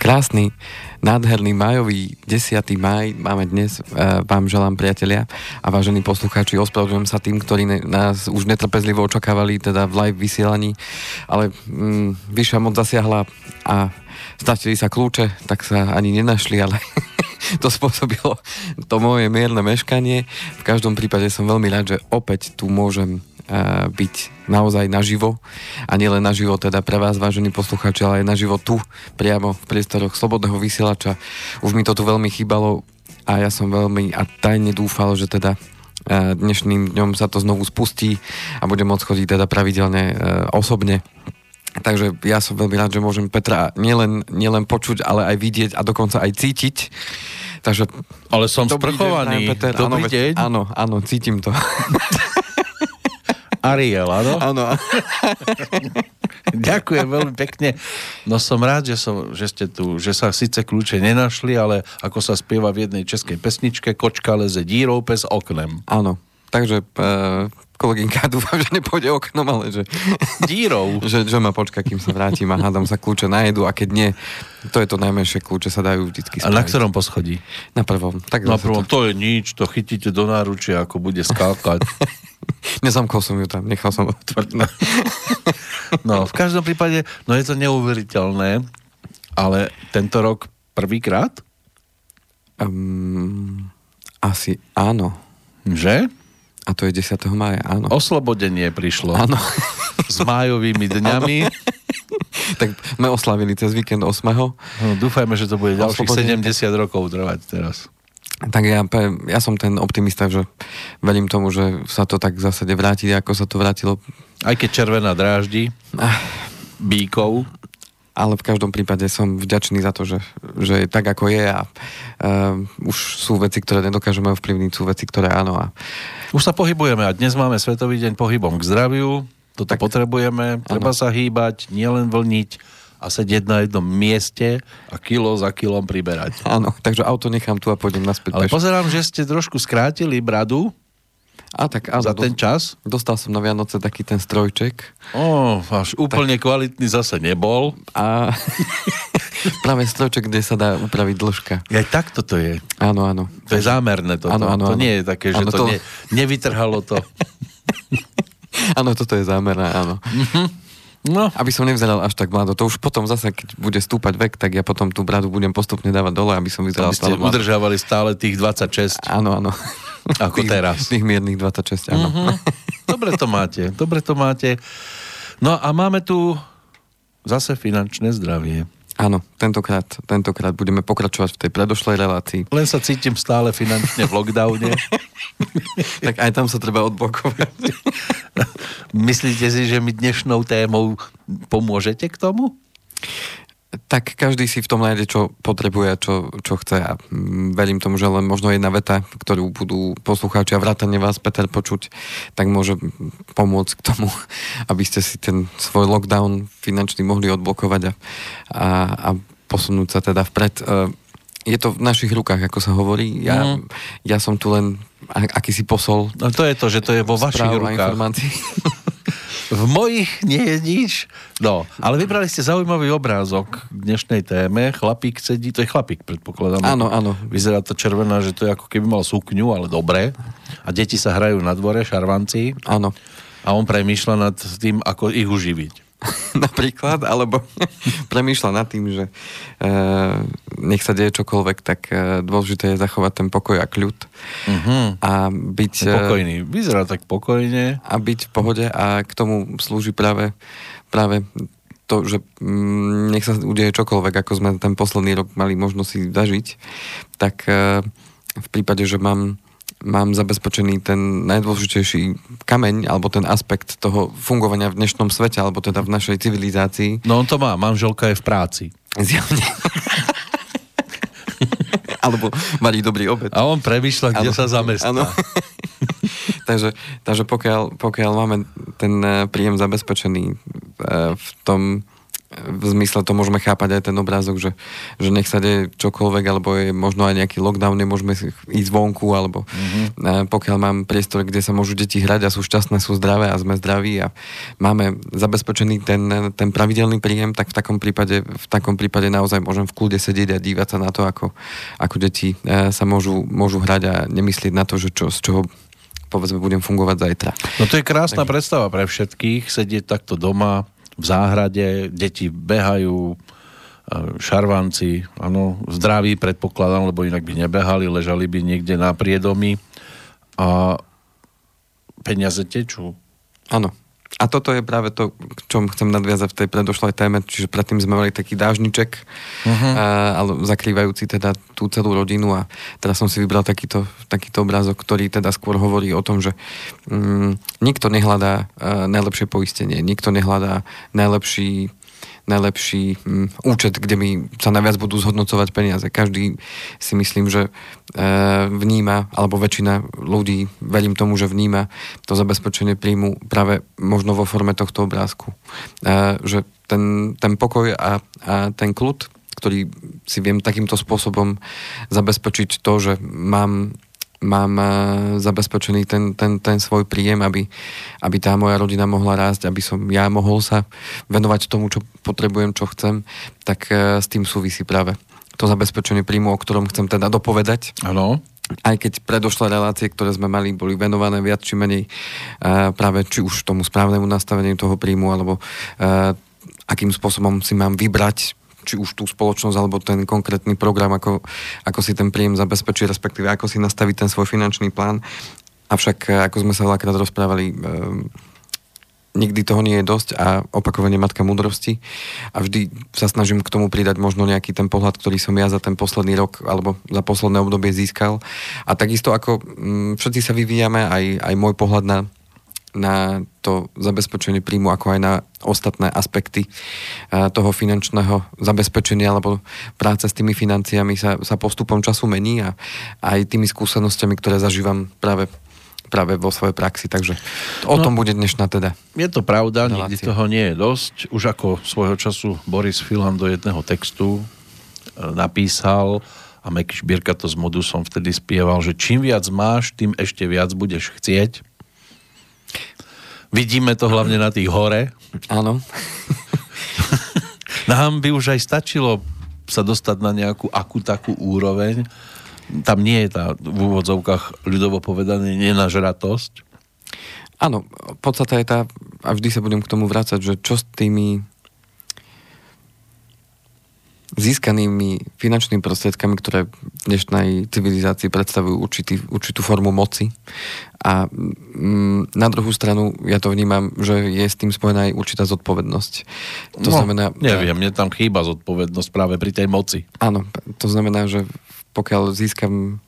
krásny, nádherný májový 10. máj máme dnes. Vám želám, priatelia a vážení poslucháči, ospravedlňujem sa tým, ktorí nás už netrpezlivo očakávali teda v live vysielaní, ale vyššia moc zasiahla a stratili sa kľúče, tak sa ani nenašli, ale to spôsobilo to moje mierne meškanie. V každom prípade som veľmi rád, že opäť tu môžem byť naozaj naživo a nielen naživo teda pre vás, vážení poslucháči, ale aj naživo tu, priamo v priestoroch Slobodného vysielača. Už mi to tu veľmi chýbalo a ja som veľmi a tajne dúfal, že teda dnešným dňom sa to znovu spustí a budem môcť chodiť teda pravidelne osobne. Takže ja som veľmi rád, že môžem Petra nielen počuť, ale aj vidieť a dokonca aj cítiť. Takže ale som sprchovaný. Dobrý deň. Áno, cítim to. Ariel, áno? Áno. Ďakujem veľmi pekne. No som rád, že ste tu, že sa síce kľúče nenašli, ale ako sa spieva v jednej českej pesničke, kočka leze dírou pes oknem. Áno, takže kolegynka, dúfam, že nepôjde oknom, ale že dírou. že ma počka, kým sa vrátim a hádam sa kľúče najedú a keď nie, to je to najmenšie, kľúče sa dajú vždycky spraviť. A na ktorom poschodí? Na prvom. Tak na prvom, to je nič, to chytíte do náručia, ako bude skákať. Nezamkol som ju tam, nechal som otvorené. No, v každom prípade, no je to neuveriteľné, ale tento rok prvýkrát? Asi áno. Že? A to je 10. mája, áno. Oslobodenie prišlo. Áno. S májovými dňami. Tak sme oslavili cez víkend 8. No, dúfajme, že to bude ďalších 70 rokov trvať teraz. Tak ja som ten optimista, že verím tomu, že sa to tak v zásade vráti, ako sa to vrátilo. Aj keď červená dráždi bíkov. Ale v každom prípade som vďačný za to, že tak ako je a už sú veci, ktoré nedokážeme ovplyvniť, sú veci, ktoré áno. Už sa pohybujeme a dnes máme Svetový deň pohybom k zdraviu. Toto tak potrebujeme, treba sa hýbať, nielen vlniť a sedieť na jednom mieste a kilo za kilom priberať. Áno, takže auto nechám tu a pôjdem naspäť. Ale pozerám, že ste trošku skrátili bradu. Tak áno, za ten čas. Dostal som na Vianoce taký ten strojček. Až úplne kvalitný zase nebol. A práve strojček, kde sa dá upraviť dĺžka. Aj takto to je. Áno. To je zámerné toto. To nie je také, že to nevytrhalo to. Áno, toto je zámerné, áno. No. Aby som nevyzeral až tak mlado. To už potom zase, keď bude stúpať vek, tak ja potom tú bradu budem postupne dávať dole, aby som vyzeral stále mlado. Udržávali stále tých 26. Áno. Ako teraz. Tých miernych 26, áno. Dobre to máte. No a máme tu zase finančné zdravie. Áno, tentokrát budeme pokračovať v tej predošlej relácii. Len sa cítim stále finančne v lockdowne. Tak aj tam sa treba odblokovať. Myslíte si, že mi dnešnou témou pomôžete k tomu? Tak každý si v tom nájde, čo potrebuje a čo chce a verím tomu, že len možno jedna veta, ktorú budú poslucháči a vrátane vás, Peter, počuť, tak môže pomôcť k tomu, aby ste si ten svoj lockdown finančný mohli odblokovať a posunúť sa teda vpred. Je to v našich rukách, ako sa hovorí. Ja som tu len akýsi posol. No to je to, že to je vo vašich rukách. V mojich nie je nič. No, ale vybrali ste zaujímavý obrázok k dnešnej téme. Chlapík sedí, to je chlapík, predpokladám. Áno. Vyzerá to červená, že to je ako keby mal sukňu, ale dobre. A deti sa hrajú na dvore, šarvanci. Áno. A on premýšľa nad tým, ako ich uživiť. Napríklad, alebo premýšľa nad tým, že nech sa deje čokoľvek, tak dôležité je zachovať ten pokoj a kľud a byť pokojný. Vyzerá tak pokojne. A byť v pohode a k tomu slúži práve to, že nech sa udeje čokoľvek, ako sme ten posledný rok mali možnosť si zažiť, tak v prípade, že mám zabezpečený ten najdôležitejší kameň, alebo ten aspekt toho fungovania v dnešnom svete, alebo teda v našej civilizácii. No on to má, manželka je v práci. Zjavne. Alebo varí dobrý obed. A on premýšľa, kde sa zamestná. Takže pokiaľ máme ten príjem zabezpečený v tom v zmysle to môžeme chápať aj ten obrázok, že nech sa deje čokoľvek, alebo je možno aj nejaký lockdown, nemôžeme ísť vonku, alebo pokiaľ mám priestor, kde sa môžu deti hrať a sú šťastné, sú zdravé a sme zdraví a máme zabezpečený ten pravidelný príjem, tak v takom prípade naozaj môžem v kľude sedieť a dívať sa na to, ako deti sa môžu hrať a nemyslieť na to, že z čoho povedzme budem fungovať zajtra. No to je krásna predstava pre všetkých, sedieť takto doma v záhrade, deti behajú, šarvanci, áno, zdraví predpokladám, lebo inak by nebehali, ležali by niekde na priedomi a peniaze tečú. Áno. A toto je práve to, čo chcem nadviazať v tej predošlej téme, čiže predtým sme mali taký dážniček, ale zakrývajúci teda tú celú rodinu a teraz som si vybral takýto obrázok, ktorý teda skôr hovorí o tom, že nikto nehľadá najlepšie poistenie, nikto nehľadá najlepší účet, kde mi sa najviac budú zhodnocovať peniaze. Každý si myslím, že vníma, alebo väčšina ľudí, verím tomu, že vníma to zabezpečenie príjmu práve možno vo forme tohto obrázku. Že ten pokoj a ten kľud, ktorý si viem takýmto spôsobom zabezpečiť to, že mám zabezpečený ten svoj príjem, aby tá moja rodina mohla rásť, aby som ja mohol sa venovať tomu, čo potrebujem, čo chcem, tak s tým súvisí práve to zabezpečenie príjmu, o ktorom chcem teda dopovedať. Áno. Aj keď predošlé relácie, ktoré sme mali, boli venované viac či menej práve či už tomu správnemu nastaveniu toho príjmu, alebo akým spôsobom si mám vybrať či už tú spoločnosť, alebo ten konkrétny program, ako si ten príjem zabezpečí, respektíve ako si nastaviť ten svoj finančný plán. Avšak, ako sme sa veľakrát rozprávali, nikdy toho nie je dosť a opakovane matka múdrosti. A vždy sa snažím k tomu pridať možno nejaký ten pohľad, ktorý som ja za ten posledný rok alebo za posledné obdobie získal. A takisto ako všetci sa vyvíjame, aj môj pohľad na to zabezpečenie príjmu, ako aj na ostatné aspekty toho finančného zabezpečenia alebo práce s tými financiami sa postupom času mení a aj tými skúsenosťami, ktoré zažívam práve vo svojej praxi. Takže o tom bude dnešná teda. Je to pravda, nikdy toho nie je dosť. Už ako svojho času Boris Filan do jedného textu napísal a Meky Šbírka to s Modusom vtedy spieval, že čím viac máš, tým ešte viac budeš chcieť. Vidíme to hlavne na tých hore. Áno. Nám by už aj stačilo sa dostať na nejakú takú úroveň. Tam nie je tá v úvodzovkách ľudovo povedané nenažratosť. Áno, podstata je tá, a vždy sa budem k tomu vrácať, že čo s tými získanými finančnými prostriedkami, ktoré v dnešnej civilizácii predstavujú určitú formu moci. A na druhú stranu ja to vnímam, že je s tým spojená aj určitá zodpovednosť. To znamená... Neviem, mne tam chýba zodpovednosť práve pri tej moci. Áno, to znamená, že pokiaľ získam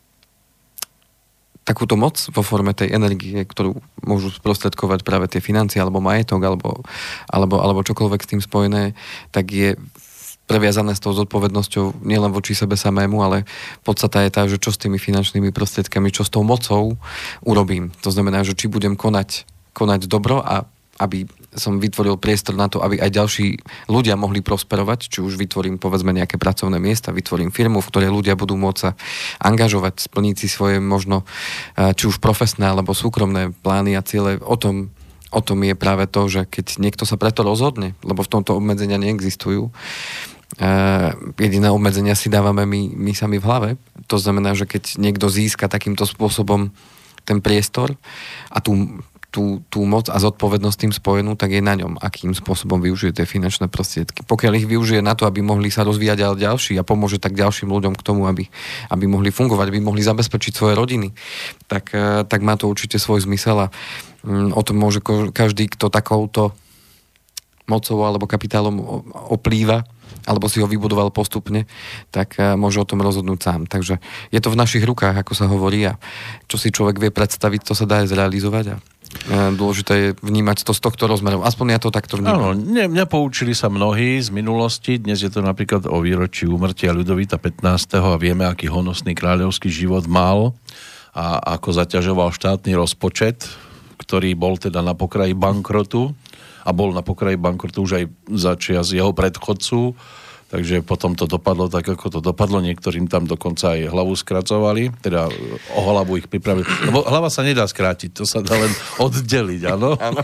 takúto moc vo forme tej energie, ktorú môžu sprostredkovať práve tie financie, alebo majetok, alebo čokoľvek s tým spojené, tak je previazané s tou zodpovednosťou nielen voči sebe samému, ale podstata je tá, že čo s tými finančnými prostriedkami, čo s tou mocou urobím. To znamená, že či budem konať dobro a aby som vytvoril priestor na to, aby aj ďalší ľudia mohli prosperovať, či už vytvorím povedzme nejaké pracovné miesta, vytvorím firmu, v ktorej ľudia budú môcť sa angažovať, splniť si svoje možno či už profesné alebo súkromné plány a ciele. O tom je práve to, že keď niekto sa preto rozhodne, lebo v tomto obmedzenia neexistujú, jediné obmedzenia si dávame my sami v hlave. To znamená, že keď niekto získa takýmto spôsobom ten priestor a tú moc a zodpovednosť tým spojenú, tak je na ňom, akým spôsobom využije tie finančné prostriedky. Pokiaľ ich využije na to, aby mohli sa rozvíjať aj ďalší a pomôže tak ďalším ľuďom k tomu, aby mohli fungovať, aby mohli zabezpečiť svoje rodiny, tak má to určite svoj zmysel a o tom môže každý, kto takouto mocou alebo kapitálom oplýva, alebo si ho vybudoval postupne, tak môže o tom rozhodnúť sám. Takže je to v našich rukách, ako sa hovorí, a čo si človek vie predstaviť, to sa dá aj zrealizovať a dôležité je vnímať to z tohto rozmeru. Aspoň ja to takto vnímam. Áno, nepoučili sa mnohí z minulosti. Dnes je to napríklad o výročí úmrtia Ľudovíta 15. a vieme, aký honosný kráľovský život mal a ako zaťažoval štátny rozpočet, ktorý bol teda na pokraji bankrotu. a bol na pokraji bankrotu už aj za čias jeho predchodcu, takže potom to dopadlo tak, ako to dopadlo. Niektorým tam dokonca aj hlavu skracovali, teda o hlavu ich pripravili. Lebo hlava sa nedá skrátiť, to sa dá len oddeliť, áno? Áno.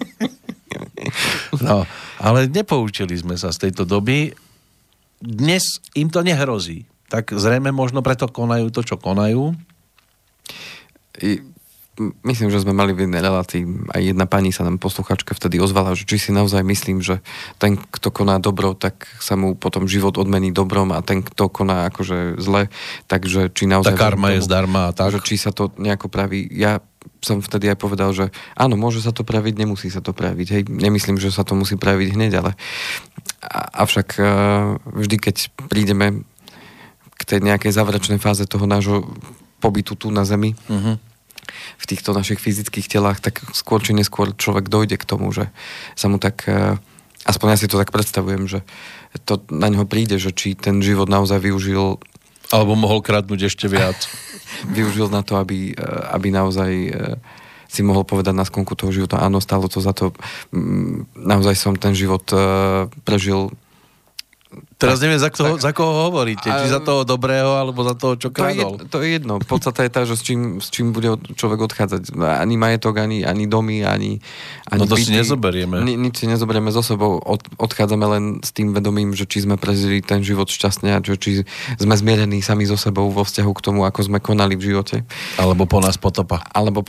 No, ale nepoučili sme sa z tejto doby. Dnes im to nehrozí. Tak zrejme možno preto konajú to, čo konajú. Myslím, že sme mali v jednej relácii, aj jedna pani sa nám posluchačka vtedy ozvala, že či si naozaj myslím, že ten, kto koná dobro, tak sa mu potom život odmení dobrom a ten, kto koná akože zle, takže či naozaj... Tá karma je zdarma a tak. Že či sa to nejako praví. Ja som vtedy aj povedal, že áno, môže sa to praviť, nemusí sa to praviť. Hej, nemyslím, že sa to musí praviť hneď, ale avšak vždy, keď prídeme k tej nejakej záverečnej fáze toho nášho pobytu tu na Zemi, v týchto našich fyzických telách, tak skôr či neskôr človek dojde k tomu, že sa mu tak, aspoň ja si to tak predstavujem, že to na ňo príde, že či ten život naozaj využil... Alebo mohol kradnúť ešte viac. Využil na to, aby naozaj si mohol povedať na sklonku toho života, áno, stálo to za to, naozaj som ten život prežil. Teraz neviem, za koho hovoríte. Či za toho dobrého, alebo za toho, čo kradol. To je jedno. Podstata je tá, že s čím bude človek odchádzať. Ani majetok, ani domy, ani no to byty. si nezoberieme. Nič si nezoberieme so sebou. Odchádzame len s tým vedomím, že či sme prežili ten život šťastne a či sme zmierení sami so sebou vo vzťahu k tomu, ako sme konali v živote. Alebo po nás potopa.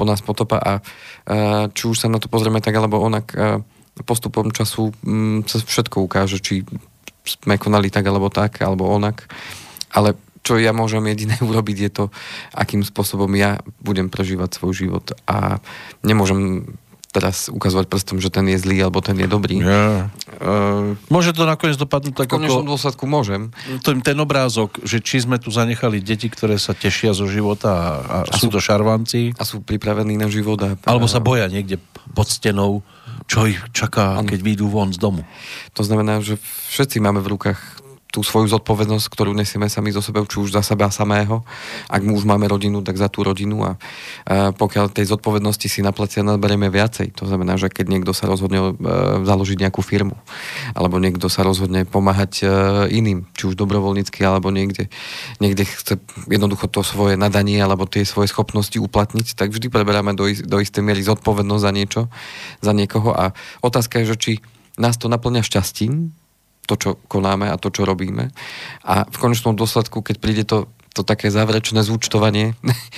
A či už sa na to pozrieme tak, alebo onak, postupom času sa všetko ukáže, či sme konali tak, alebo onak. Ale čo ja môžem jediné urobiť, je to, akým spôsobom ja budem prežívať svoj život. A nemôžem teraz ukazovať prstom, že ten je zlý, alebo ten je dobrý. Yeah. Môže to nakoniec dopadnúť tak, v konečnom dôsledku môžem. Ten obrázok, že či sme tu zanechali deti, ktoré sa tešia zo života a sú to šarvanci. A sú pripravení na život. Alebo sa boja niekde pod stenou, čo ich čaká, keď vyjdú von z domu. To znamená, že všetci máme v rukách tú svoju zodpovednosť, ktorú nesieme sami zo sebou, či už za seba samého. Ak už máme rodinu, tak za tú rodinu a pokiaľ tej zodpovednosti si na plecia naberieme viacej, to znamená, že keď niekto sa rozhodne založiť nejakú firmu, alebo niekto sa rozhodne pomáhať iným, či už dobrovoľnícky, alebo niekde chce jednoducho to svoje nadanie, alebo tie svoje schopnosti uplatniť, tak vždy preberáme do istej miery zodpovednosť za niečo, za niekoho a otázka je, že či nás to naplňa šťastím, to, čo konáme a to, čo robíme. A v konečnom dôsledku, keď príde to také záverečné zúčtovanie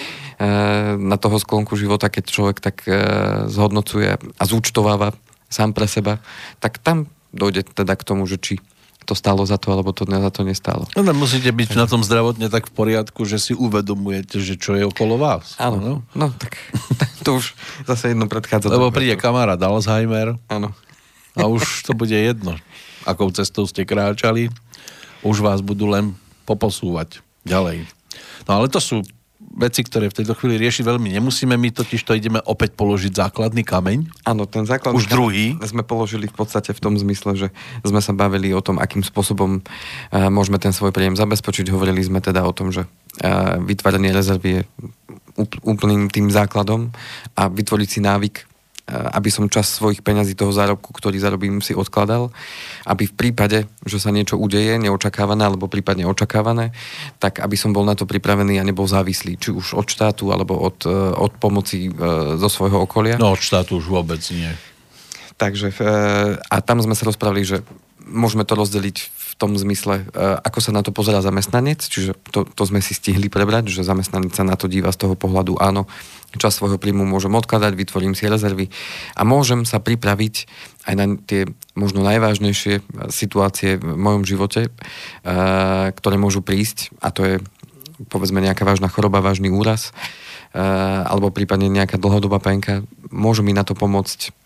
na toho sklonku života, keď človek tak zhodnocuje a zúčtováva sám pre seba, tak tam dojde teda k tomu, že či to stálo za to, alebo to za to nestálo. No, musíte byť na tom zdravotne tak v poriadku, že si uvedomujete, že čo je okolo vás. Áno, no tak to už zase jedno predchádza. Lebo príde kamarát Alzheimer. Áno. A už to bude jedno, akou cestou ste kráčali. Už vás budú len poposúvať ďalej. No ale to sú veci, ktoré v tejto chvíli riešiť veľmi nemusíme. My totiž to ideme opäť položiť základný kameň. Áno, ten základný už druhý. Sme položili v podstate v tom zmysle, že sme sa bavili o tom, akým spôsobom môžeme ten svoj príjem zabezpečiť. Hovorili sme teda o tom, že vytváranie rezervy je úplným tým základom a vytvoriť si návyk, aby som časť svojich peňazí toho zárobku, ktorý zarobím, si odkladal, aby v prípade, že sa niečo udeje, neočakávané, alebo prípadne očakávané, tak aby som bol na to pripravený a nebol závislý, či už od štátu, alebo od pomoci zo svojho okolia. No od štátu už vôbec nie. Takže, a tam sme sa rozprávali, že môžeme to rozdeliť v tom zmysle, ako sa na to pozerá zamestnanec, čiže to sme si stihli prebrať, že zamestnanec sa na to díva z toho pohľadu, áno, časť svojho príjmu môžem odkladať, vytvorím si rezervy a môžem sa pripraviť aj na tie možno najvážnejšie situácie v mojom živote, ktoré môžu prísť, a to je povedzme nejaká vážna choroba, vážny úraz, alebo prípadne nejaká dlhodobá penka. Môžu mi na to pomôcť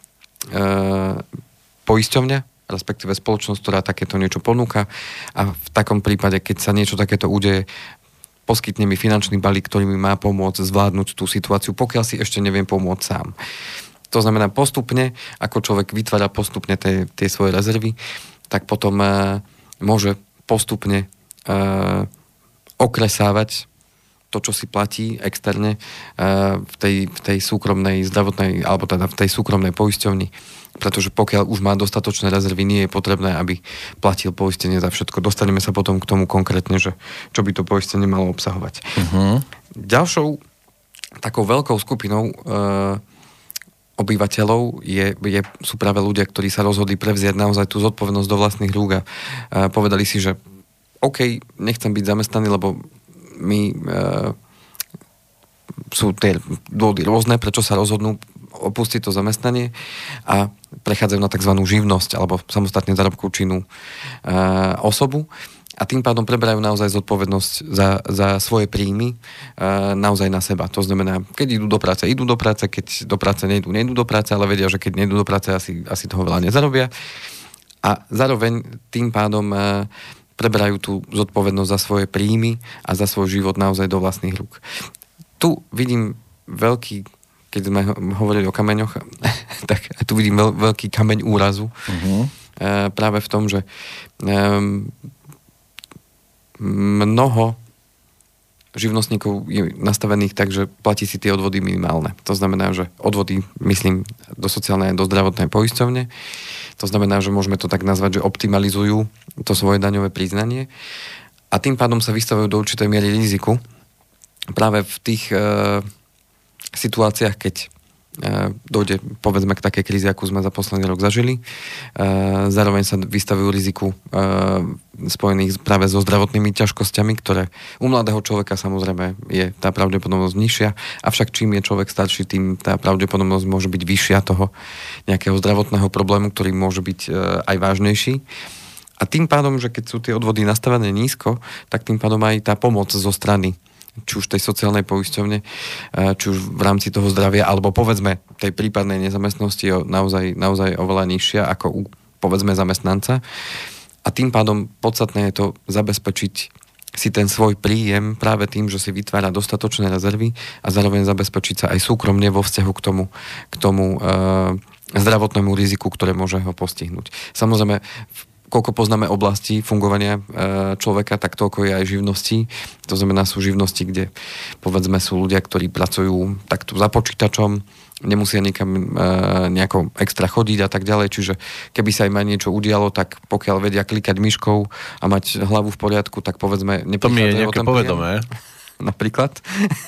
poisťovňa, respektíve spoločnosť, ktorá takéto niečo ponúka, a v takom prípade, keď sa niečo takéto udeje, poskytne mi finančný balík, ktorý mi má pomôcť zvládnuť tú situáciu, pokiaľ si ešte neviem pomôcť sám. To znamená postupne, ako človek vytvára postupne tie svoje rezervy, tak potom môže postupne okresávať to, čo si platí externe v tej súkromnej zdravotnej, alebo teda v tej súkromnej poisťovni. Pretože pokiaľ už má dostatočné rezervy, nie je potrebné, aby platil poistenie za všetko. Dostaneme sa potom k tomu konkrétne, že čo by to poistenie malo obsahovať. Ďalšou takou veľkou skupinou obyvateľov sú práve ľudia, ktorí sa rozhodli prevziať naozaj tú zodpovednosť do vlastných rúk a povedali si, že OK, nechcem byť zamestnaný, lebo sú tie dôvody rôzne, prečo sa rozhodnú opustiť to zamestnanie a prechádzajú na tzv. Živnosť alebo samostatne zárobkovú činnú osobu a tým pádom preberajú naozaj zodpovednosť za svoje príjmy naozaj na seba. To znamená, keď idú do práce, keď do práce nejdú do práce, ale vedia, že keď nejdú do práce, asi toho veľa nezarobia a zároveň tým pádom preberajú tú zodpovednosť za svoje príjmy a za svoj život naozaj do vlastných rúk. Tu vidím veľký, keď sme hovorili o kameňoch, tak tu vidím veľký kameň úrazu. Práve v tom, že mnoho živnostníkov je nastavených tak, že platí si tie odvody minimálne. To znamená, že odvody, myslím, do sociálnej a do zdravotnej poisťovne. To znamená, že môžeme to tak nazvať, že optimalizujú to svoje daňové priznanie a tým pádom sa vystavujú do určitej miery riziku. Práve v tých situáciách, keď dojde, povedzme, k takej kríze, akú sme za posledný rok zažili. Zároveň sa vystavujú riziku spojených práve so zdravotnými ťažkosťami, ktoré u mladého človeka samozrejme je tá pravdepodobnosť nižšia, avšak čím je človek starší, tým tá pravdepodobnosť môže byť vyššia toho nejakého zdravotného problému, ktorý môže byť aj vážnejší. A tým pádom, že keď sú tie odvody nastavené nízko, tak tým pádom aj tá pomoc zo strany či už tej sociálnej poisťovne, či už v rámci toho zdravia, alebo povedzme tej prípadnej nezamestnosti je naozaj oveľa nižšia ako u povedzme zamestnanca. A tým pádom podstatné je to zabezpečiť si ten svoj príjem práve tým, že si vytvára dostatočné rezervy a zároveň zabezpečiť sa aj súkromne vo vzťahu k tomu zdravotnému riziku, ktoré môže ho postihnúť. Samozrejme, koľko poznáme oblasti fungovania človeka, tak toľko je aj živností. To znamená, sú živnosti, kde povedzme sú ľudia, ktorí pracujú takto za počítačom, nemusia nikam nejako extra chodiť a tak ďalej. Čiže keby sa im aj niečo udialo, tak pokiaľ vedia klikať myškou a mať hlavu v poriadku, tak povedzme to mi je nejaké povedomé. Napríklad.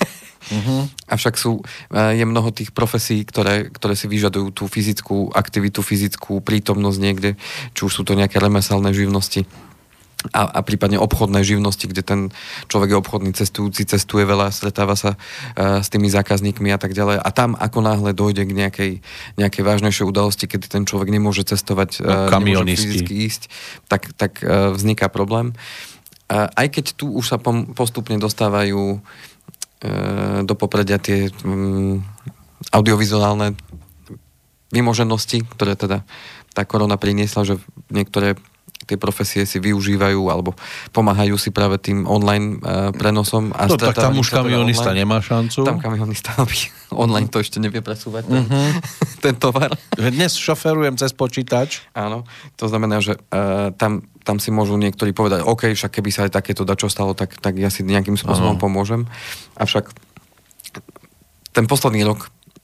Avšak je mnoho tých profesí, ktoré si vyžadujú tú fyzickú aktivitu, fyzickú prítomnosť niekde, či už sú to nejaké remeselné živnosti a prípadne obchodné živnosti, kde ten človek je obchodný cestujúci, cestuje veľa, stretáva sa s tými zákazníkmi a tak ďalej. A tam ako náhle dojde k nejakej vážnejšej udalosti, kedy ten človek nemôže cestovať, nemôže fyzicky ísť, tak vzniká problém. Aj keď tu už sa postupne dostávajú do popredia tie audiovizuálne vymoženosti, ktoré teda tá korona priniesla, že niektoré tie profesie si využívajú alebo pomáhajú si práve tým online prenosom. A tak tam už kamionista nemá šancu. Tam kamionista online to ešte nevie presúvať ten tovar. Dnes šoferujem cez počítač. Áno, to znamená, že tam si môžu niektorí povedať, OK, však keby sa aj takéto dačo stalo, tak ja si nejakým spôsobom pomôžem. Avšak ten posledný rok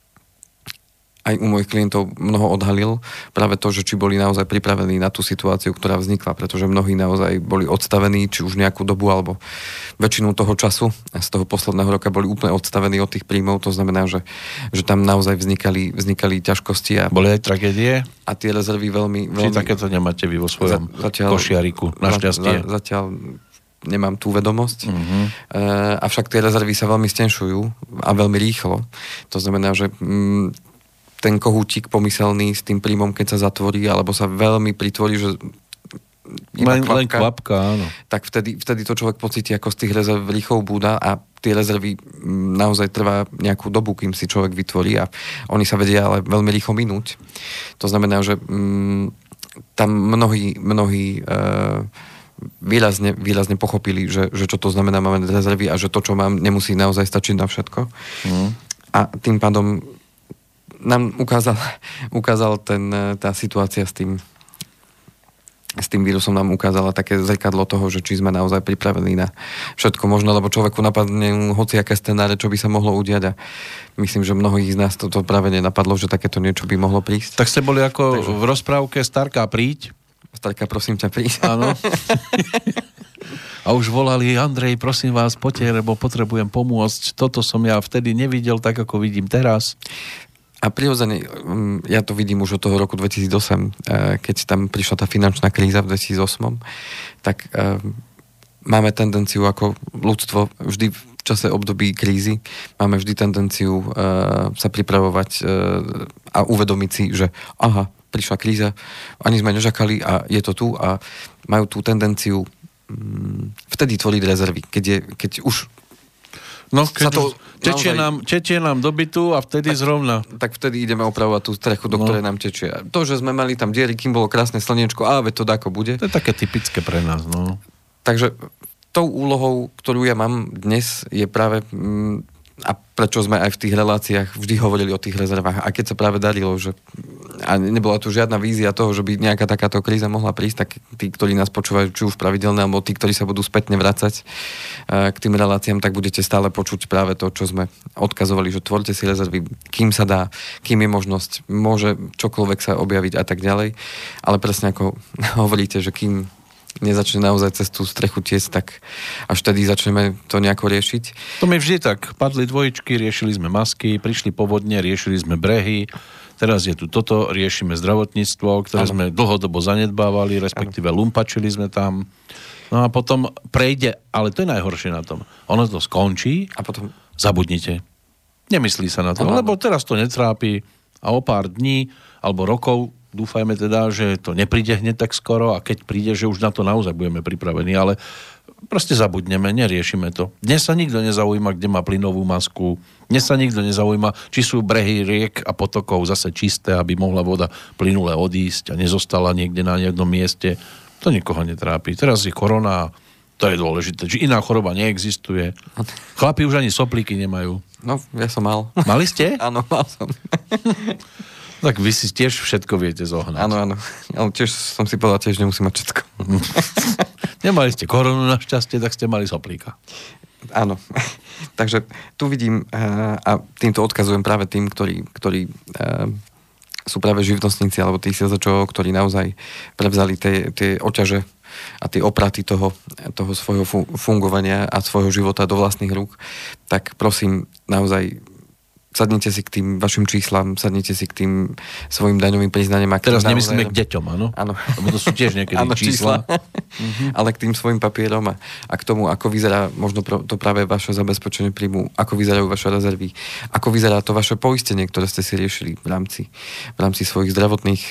aj u mojich klientov mnoho odhalil práve to, že či boli naozaj pripravení na tú situáciu, ktorá vznikla, pretože mnohí naozaj boli odstavení, či už nejakú dobu, alebo väčšinu toho času z toho posledného roka boli úplne odstavení od tých príjmov, to znamená, že tam naozaj vznikali ťažkosti. Boli aj tragédie? A tie rezervy veľmi... Či takéto nemáte vy vo svojom košiariku, našťastie? Zatiaľ nemám tú vedomosť. Avšak tie rezervy sa veľmi stenšujú a veľmi rýchlo. To znamená, že ten kohútik pomyselný s tým príjmom, keď sa zatvorí, alebo sa veľmi pritvorí, že len kvapka, áno. Tak vtedy to človek pocíti, ako z tých rezerv rýchlo búda a tie rezervy naozaj trvá nejakú dobu, kým si človek vytvorí a oni sa vedia ale veľmi rýchlo minúť. To znamená, že tam mnohí výrazne pochopili, že čo to znamená máme rezervy a že to, čo mám, nemusí naozaj stačiť na všetko. A tým pádom nám ukázal tá situácia s tým s tým vírusom nám ukázala také zrkadlo toho, že či sme naozaj pripravení na všetko možno, lebo človeku napadne hociaké scenáre, čo by sa mohlo udiať a myslím, že mnohých z nás toto práve nenapadlo, že takéto niečo by mohlo prísť. Tak ste boli ako v rozprávke Starka, príď. Starka, prosím ťa, príď. Áno. A už volali, Andrej, prosím vás, poďte, lebo potrebujem pomôcť. Toto som ja vtedy nevidel tak, ako vidím teraz. A prirodzene, ja to vidím už od toho roku 2008, keď tam prišla tá finančná kríza v 2008, tak máme tendenciu ako ľudstvo vždy v čase období krízy, máme vždy tendenciu sa pripravovať a uvedomiť si, že aha, prišla kríza, ani sme nežakali a je to tu a majú tú tendenciu vtedy tvoriť rezervy, keď už no, keď tečie nám do bytu a vtedy tak, zrovna. Tak vtedy ideme opravovať tú strechu, do ktorej nám tečie. To, že sme mali tam diery, kým bolo krásne slniečko, veď to dáko bude. To je také typické pre nás, no. Takže tou úlohou, ktorú ja mám dnes, je práve a prečo sme aj v tých reláciách vždy hovorili o tých rezervách. A keď sa práve darilo, že a nebola tu žiadna vízia toho, že by nejaká takáto kríza mohla prísť, tak tí, ktorí nás počúvajú, či už pravidelne, alebo tí, ktorí sa budú spätne vracať k tým reláciám, tak budete stále počuť práve to, čo sme odkazovali, že tvorte si rezervy, kým sa dá, kým je možnosť, môže čokoľvek sa objaviť a tak ďalej. Ale presne ako hovoríte, že kým nezačne naozaj cez tú strechu tiesť, tak až tedy začneme to nejako riešiť. To mi vždy tak. Padli dvojičky, riešili sme masky, prišli povodne, riešili sme brehy, teraz je tu toto, riešime zdravotníctvo, ktoré sme dlhodobo zanedbávali, respektíve lumpačili sme tam. No a potom prejde, ale to je najhoršie na tom. Ono to skončí a potom zabudnite. Nemyslí sa na to, lebo teraz to netrápi a o pár dní alebo rokov dúfajme teda, že to nepríde hneď tak skoro a keď príde, že už na to naozaj budeme pripravení, ale proste zabudneme, neriešime to. Dnes sa nikto nezaujíma, kde má plynovú masku, dnes sa nikto nezaujíma, či sú brehy riek a potokov zase čisté, aby mohla voda plynule odísť a nezostala niekde na jednom mieste. To nikoho netrápi. Teraz je korona, to je dôležité. Či iná choroba neexistuje. Chlapi už ani soplíky nemajú. No, ja som mal. Mali ste? Áno, mal som. Tak vy si tiež všetko viete zohnať. Áno. Ale tiež som si povedal, tiež nemusím mať všetko. Nemali ste koronu našťastie, tak ste mali soplíka. Áno. Takže tu vidím a týmto odkazujem práve tým, ktorí sú práve živnostníci alebo tí SZČO, ktorí naozaj prevzali tie oťaže a tie opraty toho svojho fungovania a svojho života do vlastných rúk, tak prosím, naozaj sadnite si k tým vašim číslam, sadnite si k tým svojim daňovým priznaniam. Teraz nemyslíme k deťom, áno? Áno. Lebo to sú tiež niekedy čísla. Ale k tým svojim papierom a k tomu, ako vyzerá možno to práve vaše zabezpečenie príjmu, ako vyzerajú vaše rezervy, ako vyzerá to vaše poistenie, ktoré ste si riešili v rámci svojich zdravotných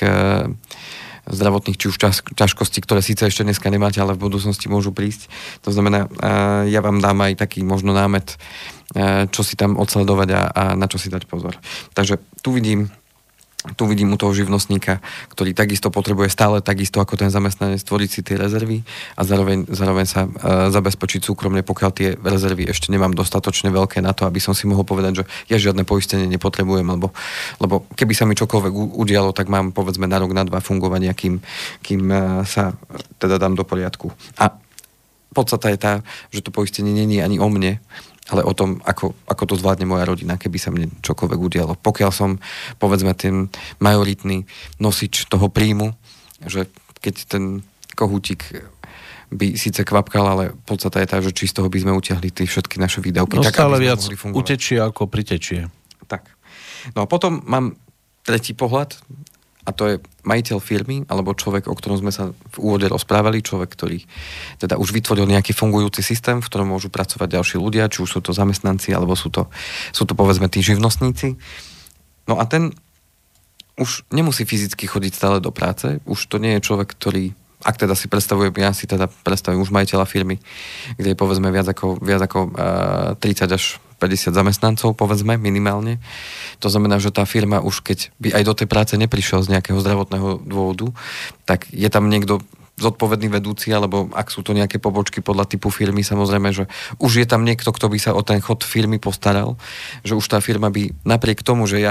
či už ťažkostí, ktoré síce ešte dneska nemáte, ale v budúcnosti môžu prísť. To znamená, ja vám dám aj taký možno námet, čo si tam odsledovať a na čo si dať pozor. Takže tu vidím u toho živnostníka, ktorý takisto potrebuje stále takisto ako ten zamestnanec stvoriť si tie rezervy a zároveň sa zabezpečiť súkromne, pokiaľ tie rezervy ešte nemám dostatočne veľké na to, aby som si mohol povedať, že ja žiadne poistenie nepotrebujem, lebo keby sa mi čokoľvek udialo, tak mám povedzme na rok, na 2 fungovania, kým sa teda dám do poriadku. A podstata je tá, že to poistenie nie je ani o mne, ale o tom, ako to zvládne moja rodina, keby sa mne čokoľvek udialo. Pokiaľ som, povedzme, ten majoritný nosič toho príjmu, že keď ten kohútik by síce kvapkal, ale podstata je tá, že či z toho by sme utiahli tie všetky naše výdavky. No tak, stále viac utečie ako pritečie. Tak. No a potom mám tretí pohľad, a to je majiteľ firmy, alebo človek, o ktorom sme sa v úvode rozprávali, človek, ktorý teda už vytvoril nejaký fungujúci systém, v ktorom môžu pracovať ďalší ľudia, či už sú to zamestnanci, alebo sú to povedzme tí živnostníci. No a ten už nemusí fyzicky chodiť stále do práce, už to nie je človek, ktorý, ak teda si predstavujem, ja si teda predstavím už majiteľa firmy, kde je povedzme viac ako 30 až 50 zamestnancov, povedzme, minimálne. To znamená, že tá firma už keď by aj do tej práce neprišiel z nejakého zdravotného dôvodu, tak je tam niekto zodpovedný vedúci, alebo ak sú to nejaké pobočky podľa typu firmy, samozrejme, že už je tam niekto, kto by sa o ten chod firmy postaral, že už tá firma by napriek tomu, že ja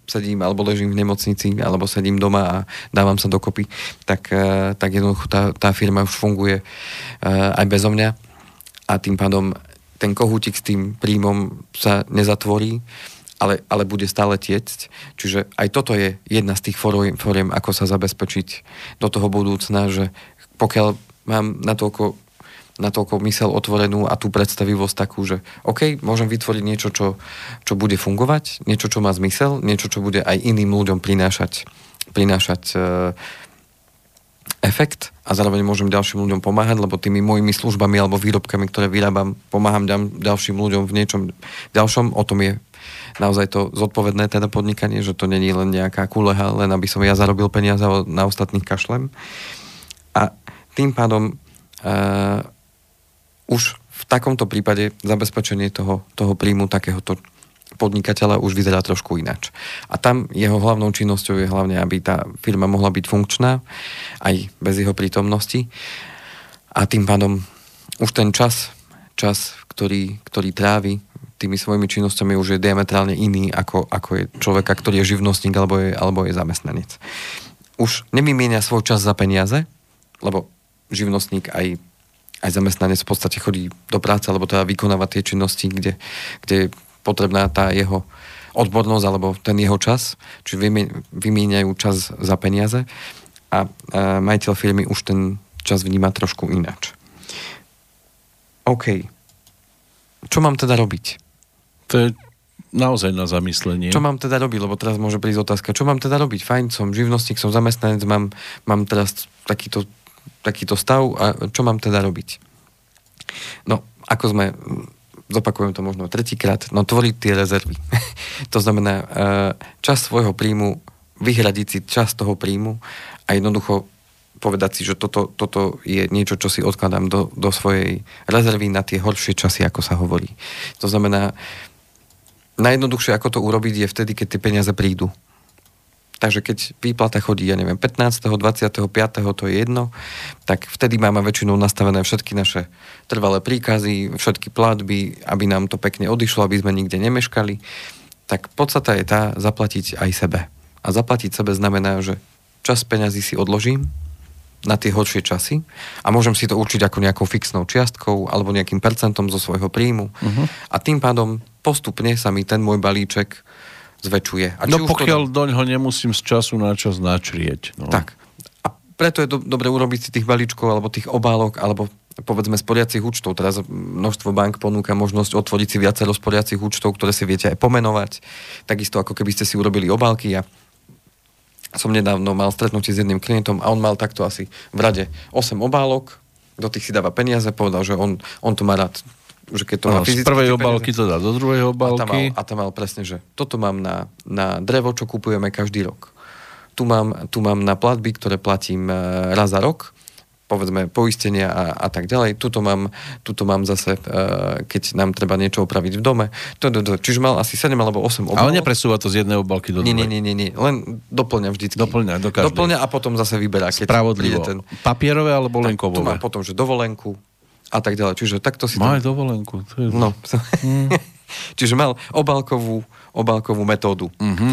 sedím alebo ležím v nemocnici, alebo sedím doma a dávam sa dokopy, tak jednoducho tá firma už funguje aj bezo mňa a tým pádom ten kohútik s tým príjmom sa nezatvorí, ale bude stále tiecť. Čiže aj toto je jedna z tých fóriem, ako sa zabezpečiť do toho budúcna, že pokiaľ mám natoľko myseľ otvorenú a tú predstavivosť takú, že OK, môžem vytvoriť niečo, čo bude fungovať, niečo, čo má zmysel, niečo, čo bude aj iným ľuďom prinášať efekt a zároveň môžem ďalším ľuďom pomáhať, lebo tými mojimi službami alebo výrobkami, ktoré vyrábam, pomáham ďalším ľuďom v niečom ďalšom. O tom je naozaj to zodpovedné teda podnikanie, že to není len nejaká kuleha, len aby som ja zarobil peniaze a na ostatných kašlem. A tým pádom už v takomto prípade zabezpečenie toho príjmu takéhoto podnikateľa už vyzerá trošku ináč. A tam jeho hlavnou činnosťou je hlavne, aby tá firma mohla byť funkčná aj bez jeho prítomnosti. A tým pádom už ten čas, ktorý trávi tými svojimi činnosťami, už je diametrálne iný ako je človeka, ktorý je živnostník alebo je zamestnanec. Už nevymieňa svoj čas za peniaze, lebo živnostník aj zamestnanec v podstate chodí do práce, alebo teda vykonáva tie činnosti, kde je potrebná tá jeho odbornosť alebo ten jeho čas, čiže vymieňajú čas za peniaze a majiteľ firmy už ten čas vníma trošku ináč. OK. Čo mám teda robiť? To je naozaj na zamyslenie. Čo mám teda robiť? Lebo teraz môže prísť otázka. Čo mám teda robiť? Fajn, som živnostník, som zamestnanec, mám teraz takýto stav a čo mám teda robiť? No, ako zopakujem to možno tretíkrát, tvoriť tie rezervy. To znamená, čas svojho príjmu, vyhradiť si čas toho príjmu a jednoducho povedať si, že toto je niečo, čo si odkladám do svojej rezervy na tie horšie časy, ako sa hovorí. To znamená, najjednoduchšie, ako to urobiť, je vtedy, keď tie peniaze prídu. Takže keď výplata chodí, 15., 25., to je jedno, tak vtedy máme väčšinou nastavené všetky naše trvalé príkazy, všetky platby, aby nám to pekne odišlo, aby sme nikde nemeškali. Tak podstata je tá zaplatiť aj sebe. A zaplatiť sebe znamená, že čas peňazí si odložím na tie horšie časy a môžem si to určiť ako nejakou fixnou čiastkou alebo nejakým percentom zo svojho príjmu. A tým pádom postupne sa mi ten môj balíček zväčšuje. A pokiaľ doňho nemusím z času na čas načrieť. No. Tak. A preto je dobre urobiť si tých balíčkov alebo tých obálok, alebo povedzme sporiacich účtov. Teraz množstvo bank ponúka možnosť otvoriť si viacero sporiacich účtov, ktoré si viete aj pomenovať. Takisto ako keby ste si urobili obálky. Ja som nedávno mal stretnutie s jedným klientom a on mal takto asi v rade 8 obálok, do tých si dáva peniaze, povedal, že on to má rád, že keď to má fyzicky... Z prvej obálky to dá do druhej obálky. A tam mal presne, že toto mám na drevo, čo kupujeme každý rok. Tu mám na platby, ktoré platím raz za rok, povedzme poistenia a tak ďalej. Tuto mám zase, keď nám treba niečo opraviť v dome. Čiže mal asi 7 alebo 8 obálok. Ale nepresúva to z jednej obálky do druhej. Nie. Len doplňa vždycky. Do každej. Doplňa a potom zase vyberá. Spravodlivo. Papierové alebo len kovové? Tu má potom, že dovolenku a tak ďalej. Čiže takto si... Má aj dovolenku. To je... No. Čiže mal obálkovú metódu.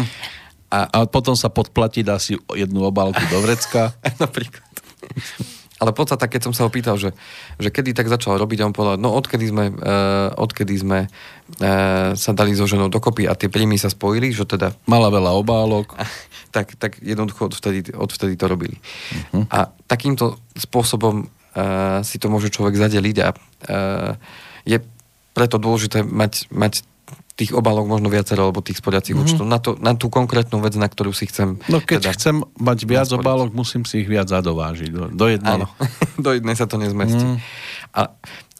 A potom sa podplatí, dá si jednu obálku do vrecka. Napríklad. Ale podstata, keď som sa ho pýtal, že kedy tak začal robiť, on povedal, odkedy sme sa dali so ženou dokopy a tie príjmy sa spojili, že teda... Mala veľa obálok. Tak jednoducho odvtedy to robili. A takýmto spôsobom si to môže človek zadeliť a je preto dôležité mať tých obálok možno viacero, alebo tých sporiacich účtov na tú konkrétnu vec, na ktorú si chcem... No keď chcem mať viac obálok, musím si ich viac zadovážiť. Do jednej. Áno, do jednej sa to nezmestí. A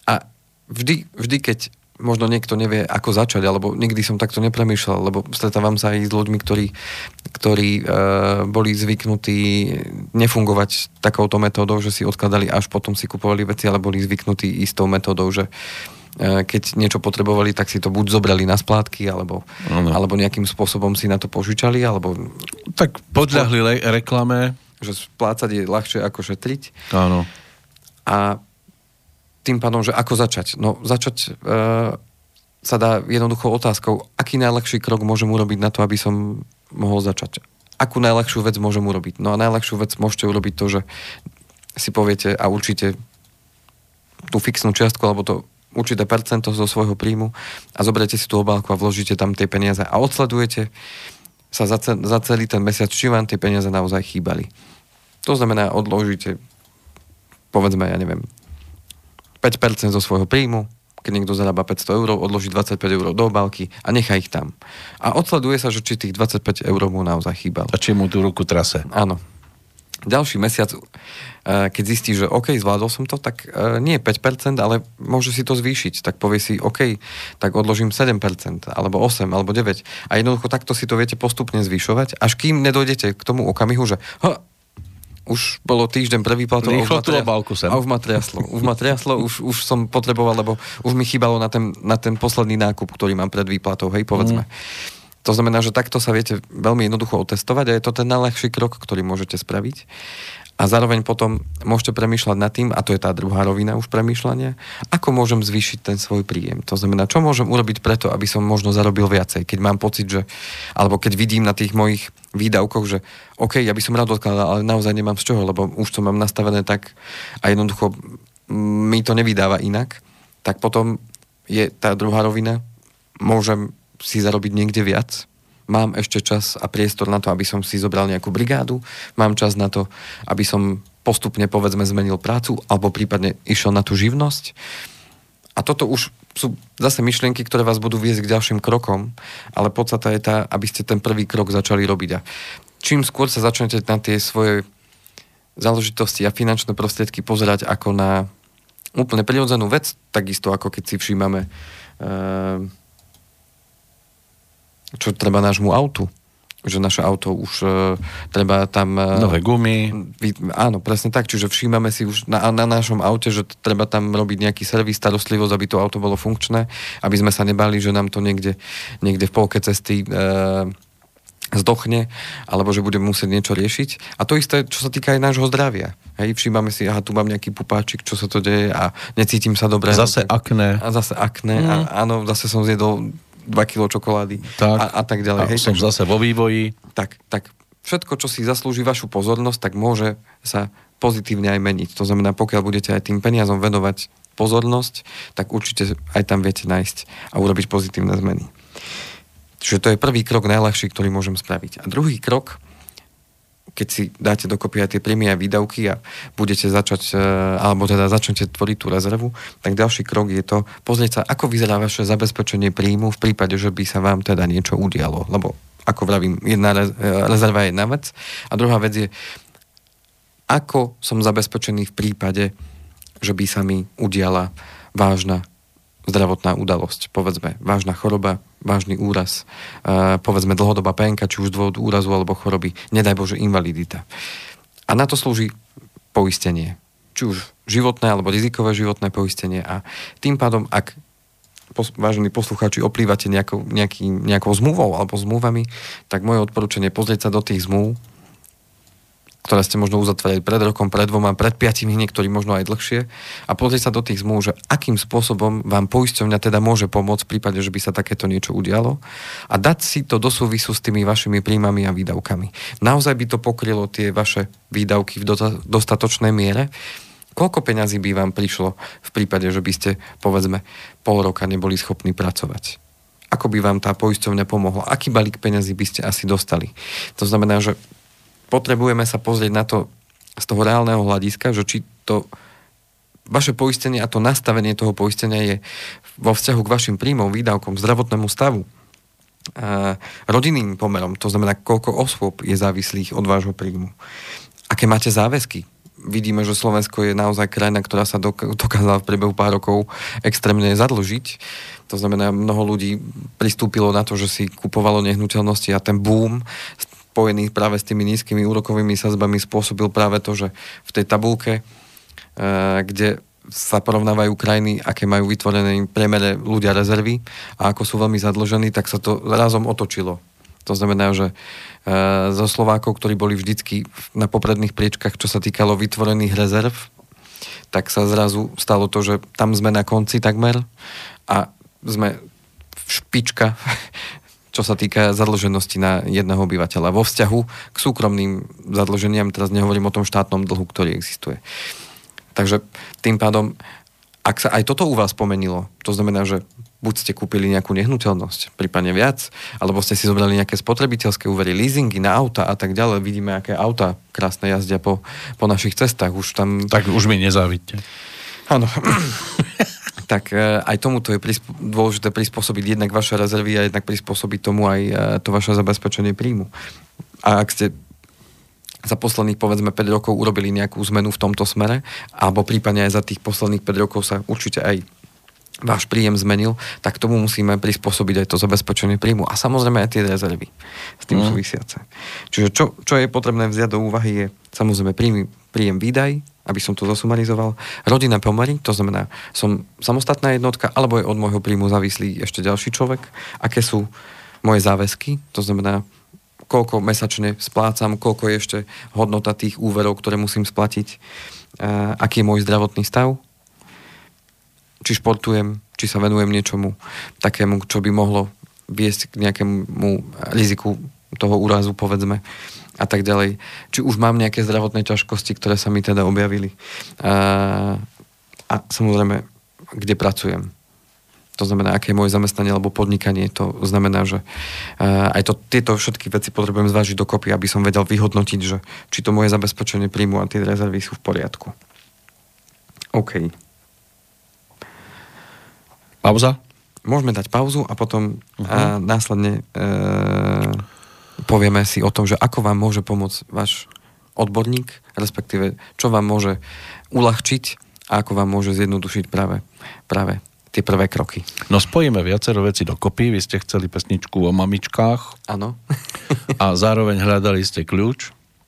vždy, keď možno niekto nevie, ako začať, alebo nikdy som takto nepremýšľal, lebo stretávam sa aj s ľuďmi, ktorí boli zvyknutí nefungovať takouto metódou, že si odkladali až potom si kupovali veci, ale boli zvyknutí istou metódou, že keď niečo potrebovali, tak si to buď zobrali na splátky, alebo nejakým spôsobom si na to požičali, alebo... Tak podľahli reklame. Že splácať je ľahšie ako šetriť. Áno. A tým pádom, že ako začať? No, začať sa dá jednoduchou otázkou, aký najľahší krok môžem urobiť na to, aby som mohol začať. Akú najľahšiu vec môžem urobiť? No a najľahšiu vec môžete urobiť to, že si poviete a určite tú fixnú čiastku, alebo to určité percento zo svojho príjmu a zoberiete si tú obálku a vložíte tam tie peniaze a odsledujete sa za celý ten mesiac, či vám tie peniaze naozaj chýbali. To znamená, odložíte povedzme, ja neviem, 5% zo svojho príjmu, keď niekto zarába 500 eur, odloží 25 eur do obálky a nechá ich tam. A odsleduje sa, že či tých 25 eur mu naozaj chýbalo. A či mu tú ruku trase. Áno. Ďalší mesiac, keď zistí, že OK, zvládol som to, tak nie 5%, ale môže si to zvýšiť. Tak povie si, OK, tak odložím 7%, alebo 8, alebo 9. A jednoducho takto si to viete postupne zvyšovať, až kým nedojdete k tomu okamihu, že už bolo týždeň pre výplatu a už ma triaslo, už som potreboval, lebo už mi chýbalo na ten posledný nákup, ktorý mám pred výplatou, hej, povedzme. To znamená, že takto sa viete veľmi jednoducho otestovať a je to ten najľahší krok, ktorý môžete spraviť. A zároveň potom môžete premýšľať nad tým, a to je tá druhá rovina už premýšľania, ako môžem zvýšiť ten svoj príjem. To znamená, čo môžem urobiť preto, aby som možno zarobil viacej, keď mám pocit, že, alebo keď vidím na tých mojich výdavkoch, že OK, ja by som rád odkladal, ale naozaj nemám z čoho, lebo už to mám nastavené tak a jednoducho mi to nevydáva inak, tak potom je tá druhá rovina, môžem si zarobiť niekde viac, mám ešte čas a priestor na to, aby som si zobral nejakú brigádu, mám čas na to, aby som postupne, povedzme, zmenil prácu, alebo prípadne išiel na tú živnosť. A toto už sú zase myšlienky, ktoré vás budú viesť k ďalším krokom, ale podstata je tá, aby ste ten prvý krok začali robiť. A čím skôr sa začnete na tie svoje záležitosti a finančné prostriedky pozerať ako na úplne prirodzenú vec, takisto ako keď si všímame čo treba nášmu autu. Že naše auto už treba tam... Nové gumy. Áno, presne tak. Čiže všímame si už na našom aute, že treba tam robiť nejaký servis, starostlivosť, aby to auto bolo funkčné, aby sme sa nebali, že nám to niekde v polke cesty zdochne, alebo že budeme musieť niečo riešiť. A to isté, čo sa týka aj nášho zdravia. Hej, všímame si, tu mám nejaký pupáčik, čo sa to deje a necítim sa dobre. Zase akné. A zase akné. A áno, zase som zjedol 2 kg čokolády a tak ďalej. Hej, som zase vo vývoji. Tak všetko, čo si zaslúži vašu pozornosť, tak môže sa pozitívne aj meniť. To znamená, pokiaľ budete aj tým peniazom venovať pozornosť, tak určite aj tam viete nájsť a urobiť pozitívne zmeny. Čiže to je prvý krok najľahší, ktorý môžem spraviť. A druhý krok, keď si dáte dokopy aj tie príjmy a výdavky a budete začnete tvoriť tú rezervu, tak ďalší krok je to pozrieť sa, ako vyzerá vaše zabezpečenie príjmu v prípade, že by sa vám teda niečo udialo. Lebo, ako vravím, rezerva je jedna vec a druhá vec je, ako som zabezpečený v prípade, že by sa mi udiala vážna zdravotná udalosť, povedzme, vážna choroba, vážny úraz, povedzme dlhodobá penka, či už dôvod úrazu alebo choroby, nedaj Bože invalidita. A na to slúži poistenie. Či už životné alebo rizikové životné poistenie a tým pádom, ak vážení poslucháči, oplývate nejakou zmluvou alebo zmluvami, tak moje odporúčanie je pozrieť sa do tých zmluv, ktoré ste možno uzatvárali pred rokom, pred 2, pred 5, niektorí možno aj dlhšie a pozrieť sa do tých zmluv, že akým spôsobom vám poisťovňa teda môže pomôcť v prípade, že by sa takéto niečo udialo a dať si to do súvisu s tými vašimi príjmami a výdavkami. Naozaj by to pokrylo tie vaše výdavky v dostatočnej miere. Koľko peňazí by vám prišlo v prípade, že by ste, povedzme, pol roka neboli schopní pracovať? Ako by vám tá poisťovňa pomohla? Aký balík peňazí by ste asi dostali? To znamená, že potrebujeme sa pozrieť na to z toho reálneho hľadiska, že či to vaše poistenie a to nastavenie toho poistenia je vo vzťahu k vašim príjmom, výdavkom, zdravotnému stavu, rodinným pomerom, to znamená, koľko osôb je závislých od vášho príjmu. Aké máte záväzky? Vidíme, že Slovensko je naozaj krajina, ktorá sa dokázala v priebehu pár rokov extrémne zadlžiť. To znamená, mnoho ľudí pristúpilo na to, že si kupovalo nehnuteľnosti a ten boom spojený práve s tými nízkymi úrokovými sadzbami spôsobil práve to, že v tej tabulke, kde sa porovnávajú krajiny, aké majú vytvorené priemere ľudia rezervy a ako sú veľmi zadlžení, tak sa to razom otočilo. To znamená, že zo Slovákov, ktorí boli vždycky na popredných priečkach, čo sa týkalo vytvorených rezerv, tak sa zrazu stalo to, že tam sme na konci takmer a sme špička čo sa týka zadlženosti na jedného obyvateľa. Vo vzťahu k súkromným zadlženiam, teraz nehovorím o tom štátnom dlhu, ktorý existuje. Takže tým pádom, ak sa aj toto u vás pomenilo, to znamená, že buď ste kúpili nejakú nehnuteľnosť, prípadne viac, alebo ste si zobrali nejaké spotrebiteľské úvery, leasingy na auta a tak ďalej. Vidíme, aké auta krásne jazdia po našich cestách. Už tam... Tak už mi nezávidte. Áno. Tak aj tomuto je dôležité prispôsobiť jednak vaše rezervy a jednak prispôsobiť tomu aj to vaše zabezpečenie príjmu. A ak ste za posledných, povedzme, 5 rokov urobili nejakú zmenu v tomto smere, alebo prípadne aj za tých posledných 5 rokov sa určite aj váš príjem zmenil, tak tomu musíme prispôsobiť aj to zabezpečenie príjmu. A samozrejme aj tie rezervy s tým súvisiace. Čiže čo je potrebné vziať do úvahy je samozrejme príjem výdaj, aby som to zosumarizoval, rodinné pomery, to znamená, som samostatná jednotka, alebo je od môjho príjmu závislý ešte ďalší človek, aké sú moje záväzky, to znamená, koľko mesačne splácam, koľko je ešte hodnota tých úverov, ktoré musím splatiť, aký je môj zdravotný stav, či športujem, či sa venujem niečomu takému, čo by mohlo viesť k nejakému riziku toho úrazu, povedzme, a tak ďalej. Či už mám nejaké zdravotné ťažkosti, ktoré sa mi teda objavili. A samozrejme, kde pracujem. To znamená, aké je moje zamestnanie alebo podnikanie. To znamená, že aj tieto všetky veci potrebujem zvážiť dokopy, aby som vedel vyhodnotiť, že či to moje zabezpečenie príjmu a tie rezervy sú v poriadku. OK. Pauza? Môžeme dať pauzu a potom následne povieme si o tom, že ako vám môže pomôcť váš odborník, respektíve čo vám môže uľahčiť a ako vám môže zjednodušiť práve tie prvé kroky. No spojíme viacero veci dokopy. Vy ste chceli pesničku o mamičkách. Áno. A zároveň hľadali ste kľúč.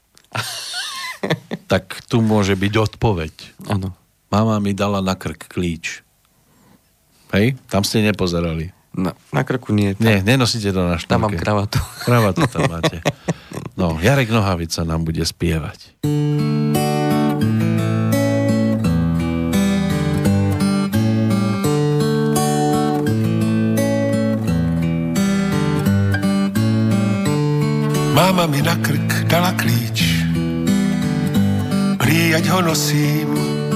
Tak tu môže byť odpoveď. Áno. Mama mi dala na krk klíč. Hej? Tam ste nepozerali. Na krku nie. Nie, nenosíte to na šnúrke. Tam mám kravatu. Kravatu tam máte. No, Jarek Nohavica nám bude spievať. Máma mi na krk dala klíč, prý ať ho nosím.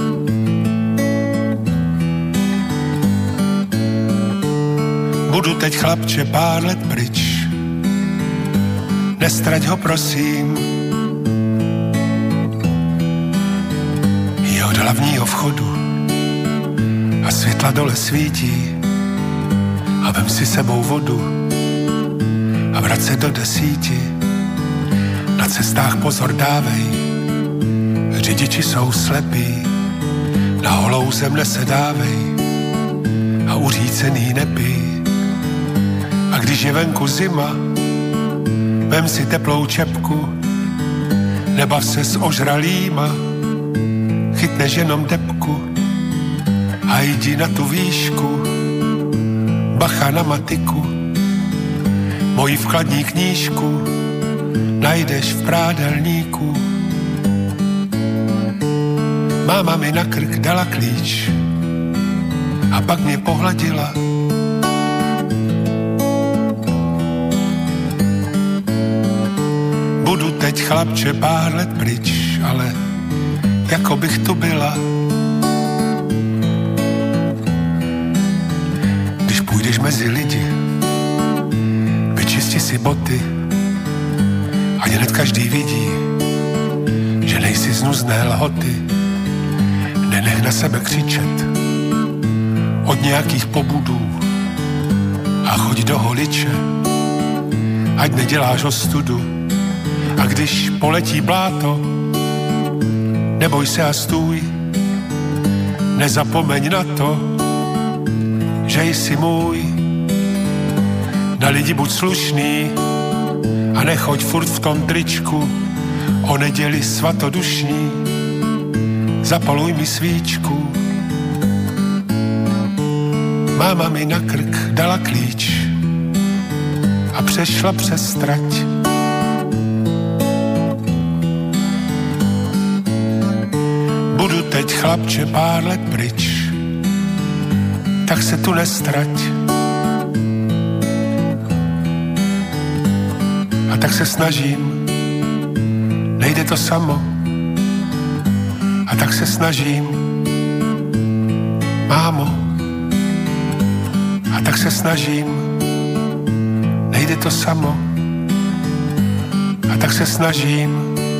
Budu teď chlapče pár let pryč, nestrať ho prosím. Je od hlavního vchodu a světla dole svítí a vem si sebou vodu a vrať se do 10. Na cestách pozor dávej, řidiči jsou slepí, na holou zem nesedávej a uřícený nepij. A když je venku zima, vem si teplou čepku, nebav se s ožralýma, chytneš jenom depku a jdi na tu výšku, bacha na matiku, moji vkladní knížku najdeš v prádelníku. Máma mi na krk dala klíč a pak mě pohladila. Budu teď chlapče pár let pryč, ale jako bych tu byla. Když půjdeš mezi lidi, vyčisti si boty, ať hned každý vidí, že nejsi z nuzné lhoty. Nenech na sebe křičet od nějakých pobudů a choď do holiče, ať neděláš ostudu. A když poletí bláto, neboj se a stůj, nezapomeň na to, že jsi můj. Na lidi buď slušný a nechoď furt v tom tričku, o neděli svatodušní, zapaluj mi svíčku. Máma mi na krk dala klíč a přešla přes trať. Budu teď chlapče pár let pryč, tak se tu nestrať. A tak se snažím, nejde to samo. A tak se snažím, mámo. A tak se snažím, nejde to samo. A tak se snažím.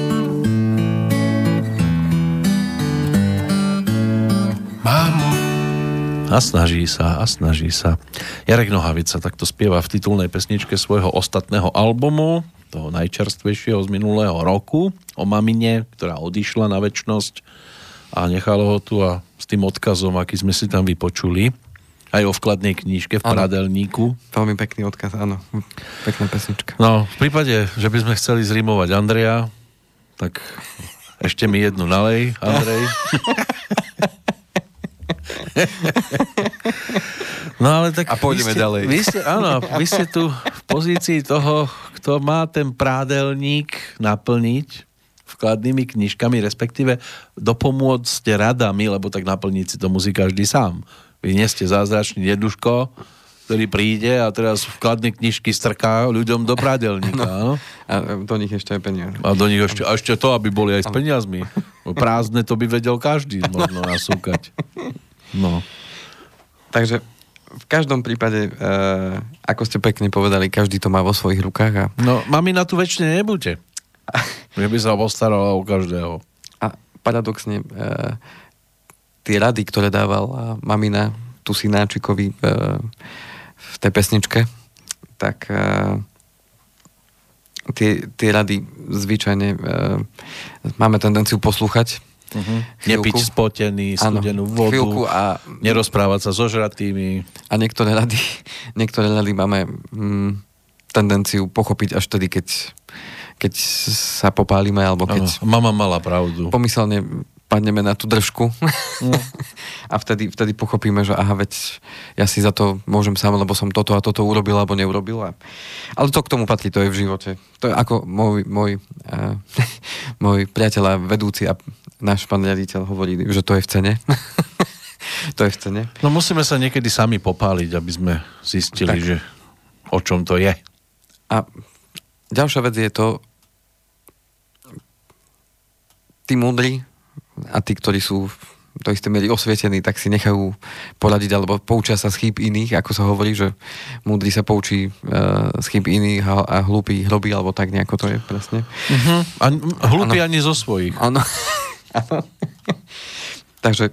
Mámo. A snaží sa. Jarek Nohavica takto spieva v titulnej pesničke svojho ostatného albumu, toho najčerstvejšieho z minulého roku, o mamine, ktorá odišla na večnosť a nechala ho tu a s tým odkazom, aký sme si tam vypočuli, aj o vkladnej knižke v Pradelníku. Veľmi pekný odkaz, áno. Pekná pesnička. No, v prípade, že by sme chceli zrimovať Andreja, tak ešte mi jednu nalej, Andrej. No ale tak a pôjdeme ďalej. Vy ste tu v pozícii toho, kto má ten prádelník naplniť vkladnými knižkami, respektíve dopomôcť radami, lebo tak naplniť si to musí každý sám. Vy nie ste zázračný deduško, ktorý príde a teraz vkladné knižky strká ľuďom do prádelníka. No. A do nich ešte aj peniaze. A do nich ešte to, aby boli aj s peniazmi. Prázdne to by vedel každý možno nasúkať. No. Takže v každom prípade, ako ste pekne povedali, každý to má vo svojich rukách. A... No, mamina tu väčšine nebuďte. Že by sa postarala o každého. A paradoxne, tie rady, ktoré dával mamina tu synáčikovi v tej pesničke, tak tie rady zvyčajne máme tendenciu poslúchať. Nepiť spotený, studenú vodu, a nerozprávať sa so žratými. A niektoré rady máme tendenciu pochopiť až vtedy, keď sa popálime, alebo keď... Mama mala pravdu. Pomyselne padneme na tú držku a vtedy pochopíme, že aha, veď ja si za to môžem sám, lebo som toto a toto urobil, alebo neurobil. Ale to k tomu patrí, to je v živote. To je ako môj priateľ a vedúci a náš pán riaditeľ hovorí, že to je v cene. To je v cene. No musíme sa niekedy sami popáliť, aby sme zistili, že o čom to je. A ďalšia vec je to, tí múdri a tí, ktorí sú do istej miery osvietení, tak si nechajú poradiť alebo poučia sa z chýb iných, ako sa hovorí, že múdry sa poučí z chýb iných a hlúpy robí, alebo tak nejako to je presne. A hlúpy ani zo svojich. Áno. Takže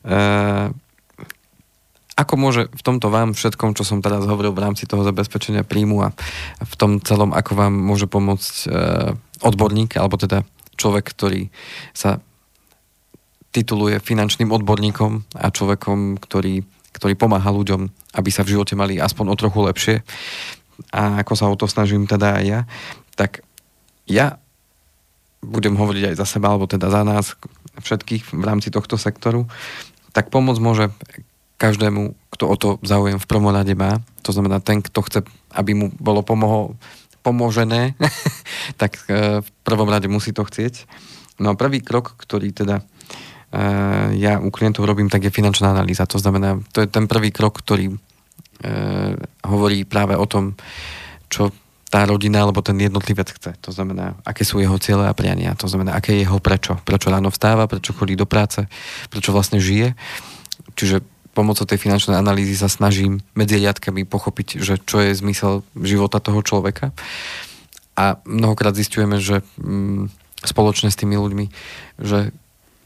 ako môže v tomto vám všetkom, čo som teraz hovoril v rámci toho zabezpečenia príjmu a v tom celom, ako vám môže pomôcť odborník, alebo teda človek, ktorý sa tituluje finančným odborníkom a človekom, ktorý pomáha ľuďom, aby sa v živote mali aspoň o trochu lepšie. A ako sa o to snažím teda aj ja, tak ja budem hovoriť aj za seba, alebo teda za nás všetkých v rámci tohto sektoru, tak pomôcť môže každému, kto o to záujem v prvom rade má. To znamená, ten, kto chce, aby mu bolo pomožené, tak v prvom rade musí to chcieť. No a prvý krok, ktorý teda ja u klientov robím, tak je finančná analýza. To znamená, to je ten prvý krok, ktorý hovorí práve o tom, čo tá rodina alebo ten jednotlivec chce. To znamená, aké sú jeho ciele a priania. To znamená, aké je jeho prečo. Prečo ráno vstáva, prečo chodí do práce, prečo vlastne žije. Čiže pomocou tej finančnej analýzy sa snažím medzi riadkami pochopiť, že čo je zmysel života toho človeka. A mnohokrát zisťujeme, že spoločne s tými ľuďmi, že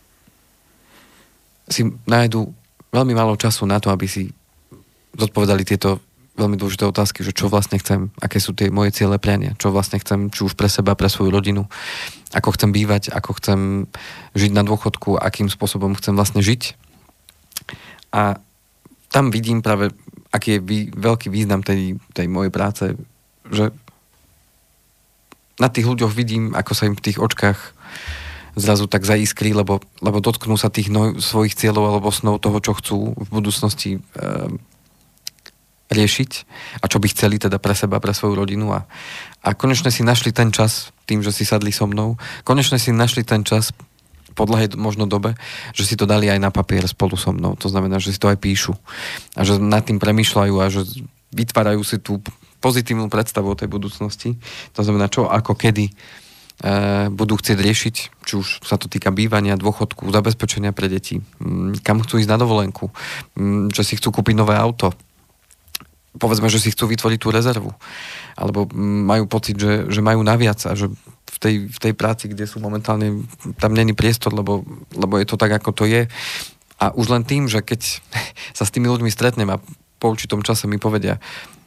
si nájdu veľmi málo času na to, aby si zodpovedali tieto veľmi dôležité otázky, že čo vlastne chcem, aké sú tie moje ciele, priania, čo vlastne chcem, či už pre seba, pre svoju rodinu, ako chcem bývať, ako chcem žiť na dôchodku, akým spôsobom chcem vlastne žiť. A tam vidím práve, aký je veľký význam tej mojej práce, že na tých ľuďoch vidím, ako sa im v tých očkách zrazu tak zaiskrí, lebo dotknú sa tých svojich cieľov alebo snov toho, čo chcú v budúcnosti riešiť a čo by chceli teda pre seba, pre svoju rodinu a konečne si našli ten čas tým, že si sadli so mnou, konečne si našli ten čas po dlhej možno dobe, že si to dali aj na papier spolu so mnou. To znamená, že si to aj píšu a že nad tým premýšľajú a že vytvárajú si tú pozitívnu predstavu o tej budúcnosti. To znamená, čo, ako, kedy budú chcieť riešiť, či už sa to týka bývania, dôchodku, zabezpečenia pre deti, kam chcú ísť na dovolenku, že si chcú kúpiť nové auto, povedzme, že si chcú vytvoriť tú rezervu, alebo majú pocit, že majú naviac a že v tej práci, kde sú momentálne, tam není priestor, lebo je to tak, ako to je. A už len tým, že keď sa s tými ľuďmi stretnem a po určitom čase mi povedia,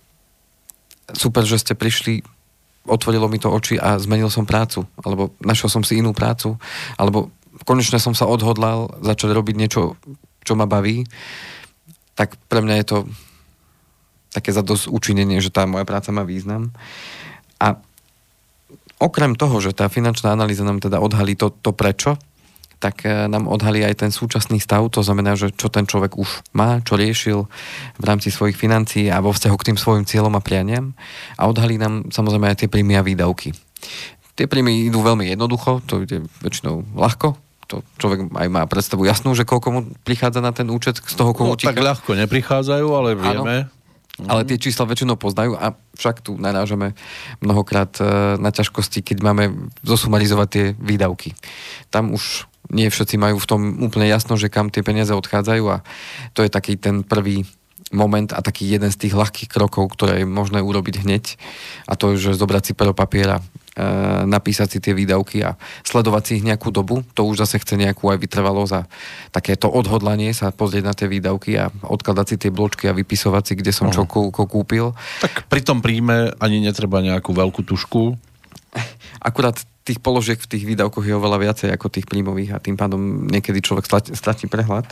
super, že ste prišli, otvorilo mi to oči a zmenil som prácu, alebo našiel som si inú prácu, alebo konečne som sa odhodlal začať robiť niečo, čo ma baví, tak pre mňa je to také zadosť učinenie, že tá moja práca má význam. A okrem toho, že tá finančná analýza nám teda odhalí to prečo, tak nám odhalí aj ten súčasný stav, to znamená, že čo ten človek už má, čo riešil v rámci svojich financií a vo vzťahu k tým svojim cieľom a prianiam. A odhalí nám samozrejme aj tie príjmy a výdavky. Tie príjmy idú veľmi jednoducho, to ide väčšinou ľahko, to človek aj má predstavu jasnú, že koľko mu prichádza na ten účet z toho kohutíka. Tak ľahko neprichádzajú, ale vieme. Ale tie čísla väčšinou poznajú a však tu narážame mnohokrát na ťažkosti, keď máme zosumarizovať tie výdavky. Tam už nie všetci majú v tom úplne jasno, že kam tie peniaze odchádzajú a to je taký ten prvý moment a taký jeden z tých ľahkých krokov, ktoré je možné urobiť hneď a to je, že zobrať si pero papiera, napísať si tie výdavky a sledovať si ich nejakú dobu, to už zase chce nejakú aj vytrvalosť a takéto odhodlanie sa pozrieť na tie výdavky a odkladať si tie bločky a vypisovať si, kde som čo kúpil. Tak pri tom príjme ani netreba nejakú veľkú tušku. Akurát tých položiek v tých výdavkoch je oveľa viacej ako tých príjmových a tým pádom niekedy človek stratí prehľad.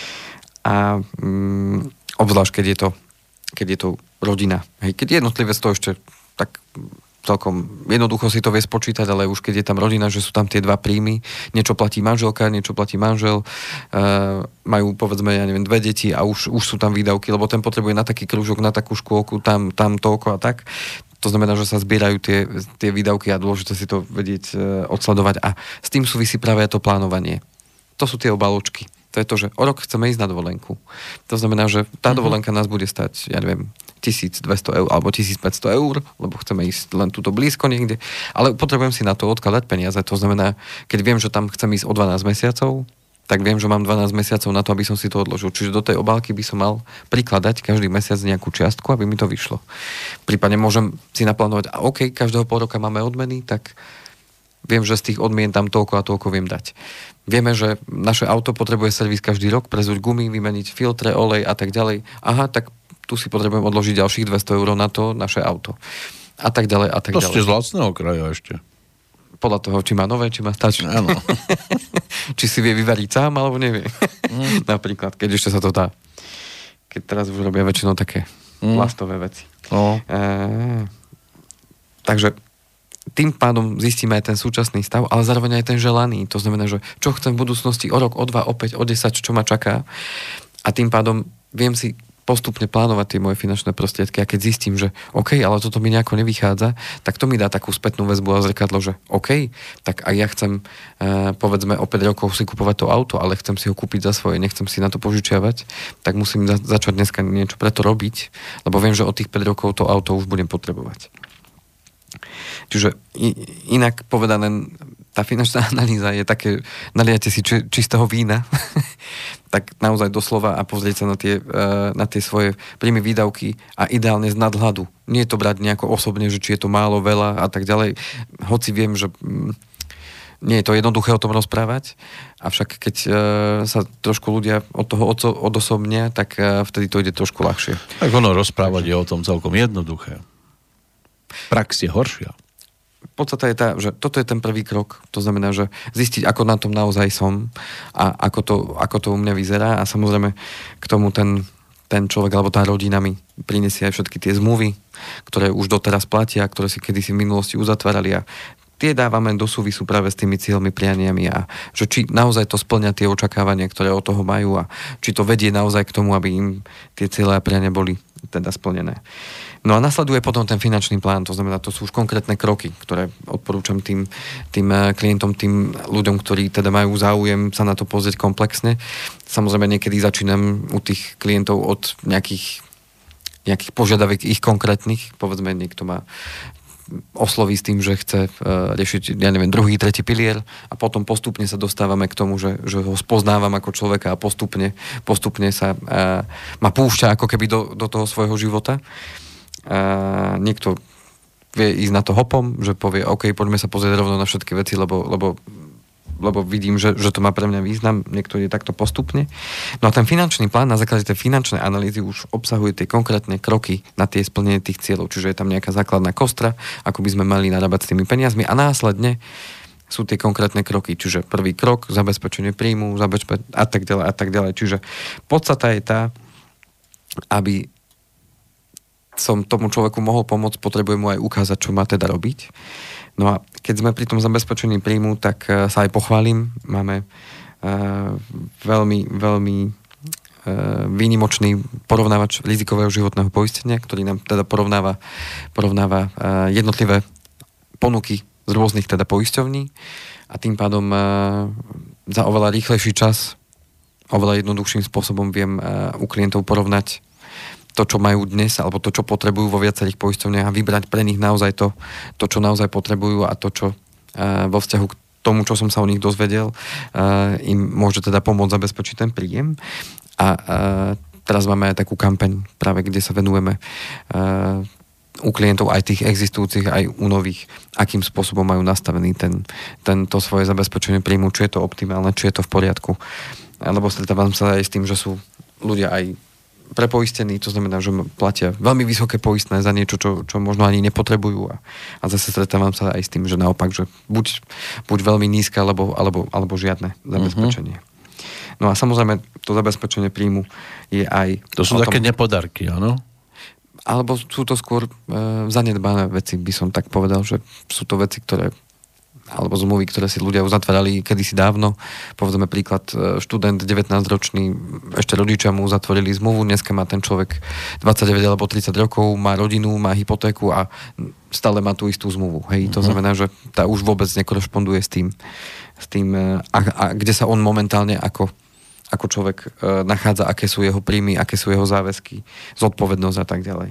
A obzvlášť, keď je to rodina. Hej, keď jednotlivec to ešte tak celkom jednoducho si to vie spočítať, ale už keď je tam rodina, že sú tam tie dva príjmy, niečo platí manželka, niečo platí manžel, majú povedzme, ja neviem, 2 deti a už sú tam výdavky, lebo ten potrebuje na taký krúžok, na takú škôlku, tam toľko a tak. To znamená, že sa zbierajú tie výdavky a dôležité si to vedieť odsledovať a s tým súvisí práve to plánovanie. To sú tie obaločky. To je to, že o rok chceme ísť na dovolenku. To znamená, že tá dovolenka nás bude stať, ja neviem, 1200 eur alebo 1500 eur, lebo chceme ísť len túto blízko niekde, ale potrebujem si na to odkladať peniaze. To znamená, keď viem, že tam chcem ísť o 12 mesiacov, tak viem, že mám 12 mesiacov na to, aby som si to odložil. Čiže do tej obálky by som mal prikladať každý mesiac nejakú čiastku, aby mi to vyšlo. Prípadne môžem si naplánovať, a OK, každého pol roka máme odmeny, tak viem, že z tých odmien tam toľko a toľko viem dať. Vieme, že naše auto potrebuje servis každý rok, prezuť gumy, vymeniť filtre, olej a tak ďalej. Aha, tak tu si potrebujem odložiť ďalších 200 eur na to naše auto. A tak ďalej, a tak ďalej. To ste z vlastného kraja ešte. Podľa toho, či má nové, či má staršie. Áno. Či si vie vyvariť sám, alebo nevie. Napríklad, keď ešte sa to dá. Keď teraz už robia väčšinou také plastové veci. Takže tým pádom zistíme aj ten súčasný stav, ale zároveň aj ten želaný. To znamená, že čo chcem v budúcnosti o rok, o 2, o 5, o 10, čo ma čaká. A tým pádom viem si postupne plánovať tie moje finančné prostriedky a keď zistím, že OK, ale toto mi nejako nevychádza, tak to mi dá takú spätnú väzbu a zrkadlo, že OK, tak aj ja chcem povedzme o 5 rokov si kupovať to auto, ale chcem si ho kúpiť za svoje, nechcem si na to požičiavať, tak musím začať dneska niečo preto robiť, lebo viem, že od tých 5 rokov to auto už budem potrebovať. Čiže inak povedané, tá finančná analýza je také, naliate si čistého vína, tak naozaj doslova a pozrieť sa na tie svoje príjmy, výdavky a ideálne z nadhľadu. Nie je to brať nejako osobne, že či je to málo, veľa a tak ďalej. Hoci viem, že nie je to jednoduché o tom rozprávať, avšak keď sa trošku ľudia od toho odosobnia, tak vtedy to ide trošku ľahšie. Tak ono rozprávať je o tom celkom jednoduché. Prax je horšia. Podstata je tá, že toto je ten prvý krok. To znamená, že zistiť, ako na tom naozaj som a ako to u mňa vyzerá a samozrejme k tomu ten človek alebo tá rodina mi prinesie aj všetky tie zmluvy, ktoré už doteraz platia, ktoré si kedysi v minulosti uzatvárali a tie dávame do súvisu práve s tými cieľmi, prianiami a že či naozaj to spĺňa tie očakávania, ktoré od toho majú a či to vedie naozaj k tomu, aby im tie cieľe a priania boli teda splnené. No a nasleduje potom ten finančný plán, to znamená, to sú už konkrétne kroky, ktoré odporúčam tým klientom, tým ľuďom, ktorí teda majú záujem sa na to pozrieť komplexne. Samozrejme, niekedy začínam u tých klientov od nejakých nejakých požiadaviek ich konkrétnych, povedzme niekto má osloví s tým, že chce riešiť, ja neviem, druhý, tretí pilier a potom postupne sa dostávame k tomu, že ho spoznávam ako človeka a postupne sa ma púšťa ako keby do toho svojho života. Niekto vie ísť na to hopom, že povie, OK, poďme sa pozrieť rovno na všetky veci, lebo vidím, že to má pre mňa význam, niekto je takto postupne. No a ten finančný plán na základe tej finančnej analýzy už obsahuje tie konkrétne kroky na tie splnenie tých cieľov, čiže je tam nejaká základná kostra, ako by sme mali narábať s tými peniazmi a následne sú tie konkrétne kroky, čiže prvý krok, zabezpečenie príjmu, a tak ďalej. Čiže podstata je tá, aby som tomu človeku mohol pomôcť, potrebujem mu aj ukázať, čo má teda robiť. No a keď sme pri tom zabezpečení príjmu, tak sa aj pochválim. Máme veľmi, veľmi výnimočný porovnávač rizikového životného poistenia, ktorý nám teda porovnáva jednotlivé ponuky z rôznych teda poisťovní a tým pádom za oveľa rýchlejší čas, oveľa jednoduchším spôsobom viem u klientov porovnať to, čo majú dnes, alebo to, čo potrebujú vo viacerých poisťovniach a vybrať pre nich naozaj to, čo naozaj potrebujú a to, čo vo vzťahu k tomu, čo som sa o nich dozvedel, im môže teda pomôcť zabezpečiť ten príjem. A teraz máme aj takú kampaň, práve kde sa venujeme u klientov aj tých existujúcich, aj u nových, akým spôsobom majú nastavený to svoje zabezpečenie príjmu, či je to optimálne, či je to v poriadku. Lebo stretávam sa aj s tým, že sú ľudia aj prepoistení, to znamená, že platia veľmi vysoké poistné za niečo, čo možno ani nepotrebujú a zase stretávam sa aj s tým, že naopak, že buď veľmi nízke, alebo žiadne zabezpečenie. No a samozrejme, to zabezpečenie príjmu je aj... To sú také nepodarky, áno? Alebo sú to skôr zanedbané veci, by som tak povedal, že sú to veci, alebo zmluvy, ktoré si ľudia uzatvárali kedysi dávno. Povedzme príklad, študent 19-ročný, ešte rodičia mu uzatvorili zmluvu, dneska má ten človek 29 alebo 30 rokov, má rodinu, má hypotéku a stále má tú istú zmluvu. Hej, to znamená, že tá už vôbec nekorešponduje s tým a kde sa on momentálne ako človek nachádza, aké sú jeho príjmy, aké sú jeho záväzky, zodpovednosť a tak ďalej.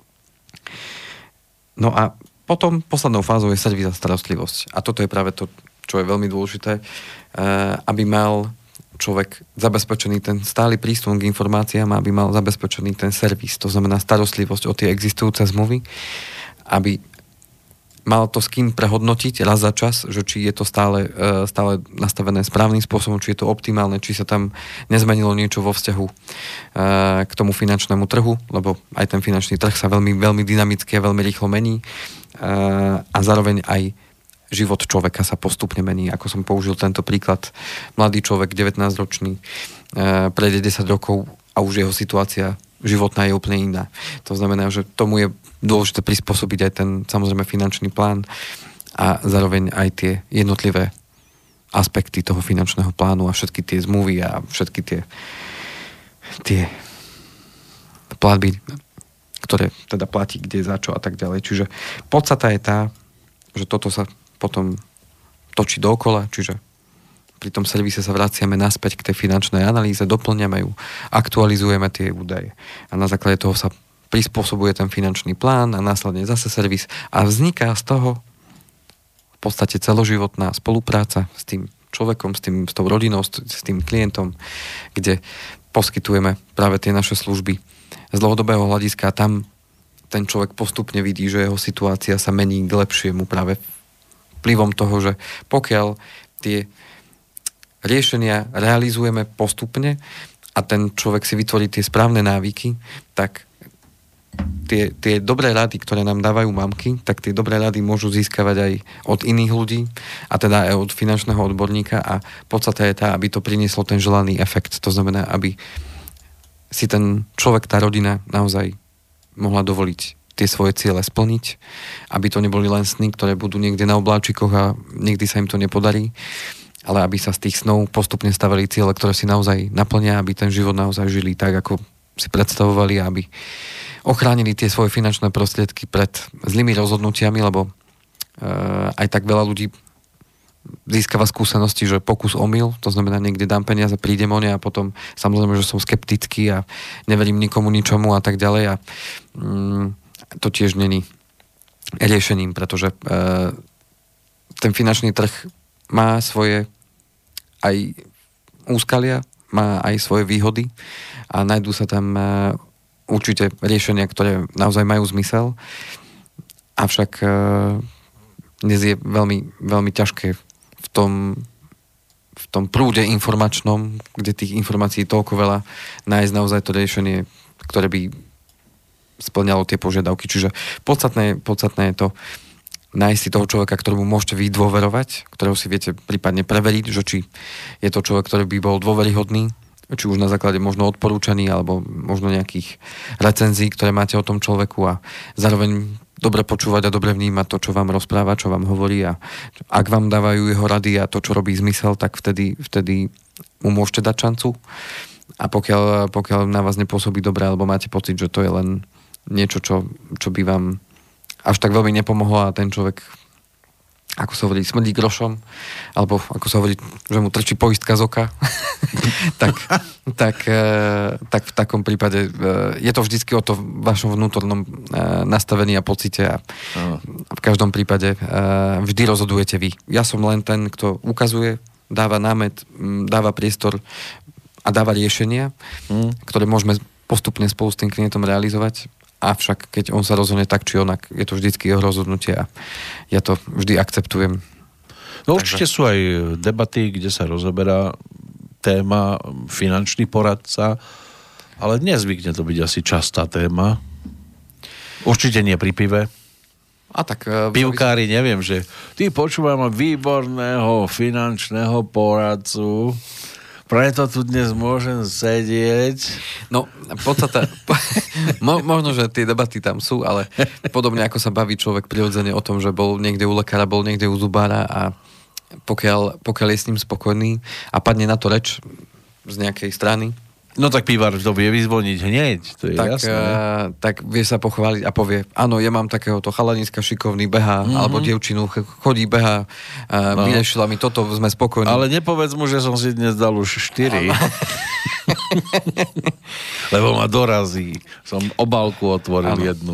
No a potom poslednou fázou je servis a starostlivosť. A toto je práve to, čo je veľmi dôležité, aby mal človek zabezpečený ten stály prístup k informáciám, aby mal zabezpečený ten servis, to znamená starostlivosť o tie existujúce zmluvy, aby mal to s kým prehodnotiť raz za čas, že či je to stále nastavené správnym spôsobom, či je to optimálne, či sa tam nezmenilo niečo vo vzťahu k tomu finančnému trhu, lebo aj ten finančný trh sa veľmi, veľmi dynamicky a veľmi rýchlo mení a zároveň aj život človeka sa postupne mení. Ako som použil tento príklad, mladý človek, 19-ročný, prejde 10 rokov a už jeho situácia životná je úplne iná. To znamená, že tomu je dôležité prispôsobiť aj ten samozrejme finančný plán a zároveň aj tie jednotlivé aspekty toho finančného plánu a všetky tie zmluvy a všetky tie platby, ktoré teda platí, kde, za čo a tak ďalej. Čiže podstata je tá, že toto sa potom točí dookola, čiže pri tom servise sa vraciame naspäť k tej finančnej analýze, doplňame ju, aktualizujeme tie údaje a na základe toho sa prispôsobuje ten finančný plán a následne zase servis a vzniká z toho v podstate celoživotná spolupráca s tým človekom, s tou rodinou, s tým klientom, kde poskytujeme práve tie naše služby z dlhodobého hľadiska a tam ten človek postupne vidí, že jeho situácia sa mení k lepšiemu práve vplyvom toho, že pokiaľ tie riešenia realizujeme postupne a ten človek si vytvorí tie správne návyky, tak tie dobré rady, ktoré nám dávajú mamky, tak tie dobré rady môžu získavať aj od iných ľudí a teda aj od finančného odborníka a podstata je tá, aby to prinieslo ten želaný efekt. To znamená, aby si ten človek, tá rodina naozaj mohla dovoliť tie svoje ciele splniť, aby to neboli len sny, ktoré budú niekde na obláčikoch a niekdy sa im to nepodarí, ale aby sa z tých snov postupne stavali ciele, ktoré si naozaj naplnia, aby ten život naozaj žili tak, ako si predstavovali, aby ochránili tie svoje finančné prostriedky pred zlými rozhodnutiami, lebo aj tak veľa ľudí získava skúsenosti, že pokus omyl, to znamená niekde dám peniaze, prídem o ne a potom samozrejme, že som skeptický a neverím nikomu ničomu a tak ďalej a to tiež není riešením, pretože ten finančný trh má svoje aj úskalia, má aj svoje výhody a nájdú sa tam určite riešenia, ktoré naozaj majú zmysel, avšak dnes je veľmi, veľmi ťažké v tom prúde informačnom, kde tých informácií toľko veľa, nájsť naozaj to riešenie, ktoré by splňalo tie požiadavky. Čiže podstatné je to nájsť si toho človeka, ktorému môžete vy dôverovať, ktorého si viete prípadne preveriť, že či je to človek, ktorý by bol dôveryhodný, či už na základe možno odporúčaní alebo možno nejakých recenzií, ktoré máte o tom človeku a zároveň dobre počúvať a dobre vnímať to, čo vám rozpráva, čo vám hovorí a ak vám dávajú jeho rady a to, čo robí zmysel, tak vtedy mu môžete dať šancu a pokiaľ na vás nepôsobí dobre alebo máte pocit, že to je len niečo, čo by vám až tak veľmi nepomohlo a ten človek, ako sa hovorí, smrdí grošom, alebo ako sa hovorí, že mu trčí poistka z oka, tak v takom prípade je to vždycky o to vašom vnútornom nastavení a pocite a v každom prípade vždy rozhodujete vy. Ja som len ten, kto ukazuje, dáva námet, dáva priestor a dáva riešenia, ktoré môžeme postupne spolu s tým klientom realizovať. Avšak keď on sa rozhodne tak či onak, je to vždycky jeho rozhodnutie a ja to vždy akceptujem. No určite sú aj debaty, kde sa rozoberá téma finančný poradca, ale nezvykne to byť asi častá téma. Určite nie pri pive. A tak... Pivkári, neviem, že ty počúvam výborného finančného poradcu, preto tu dnes môžem sedieť. No, podstate, možno, že tie debaty tam sú, ale podobne ako sa baví človek prirodzene o tom, že bol niekde u lekára, bol niekde u zubára a pokiaľ je s ním spokojný a padne na to reč z nejakej strany, no tak pivár to vie vyzvoniť hneď, to je jasné. Tak vie sa pochváliť a povie, áno, ja mám takéhoto chalaniska šikovný, behá, alebo dievčinu chodí, behá, vyriešila mi toto, sme spokojní. Ale nepovedz mu, že som si dnes dal už 4. Lebo ma dorazí. Som obálku otvoril jednu.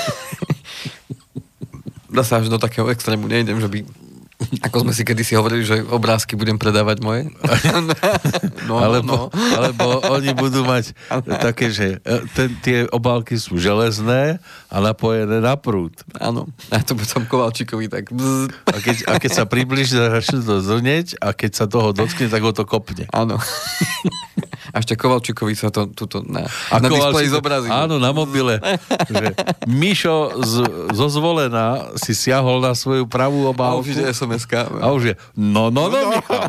Dá sa až do takého extrému nejdem, že by ako sme si kedysi hovorili, že obrázky budem predávať moje. Alebo oni budú mať také, že tie obálky sú železné a napojené na prúd. Áno. A to by som Kovalčíkovi tak... A keď sa približí, začne to zrnieť a keď sa toho dotkne, tak ho to kopne. Áno. A ešte Kovalčíkovi sa to na displeji zobrazí. Áno, na mobile. Že Mišo zo Zvolena si siahol na svoju pravú obálku. A už je SMS-ka. A už je no, Michal.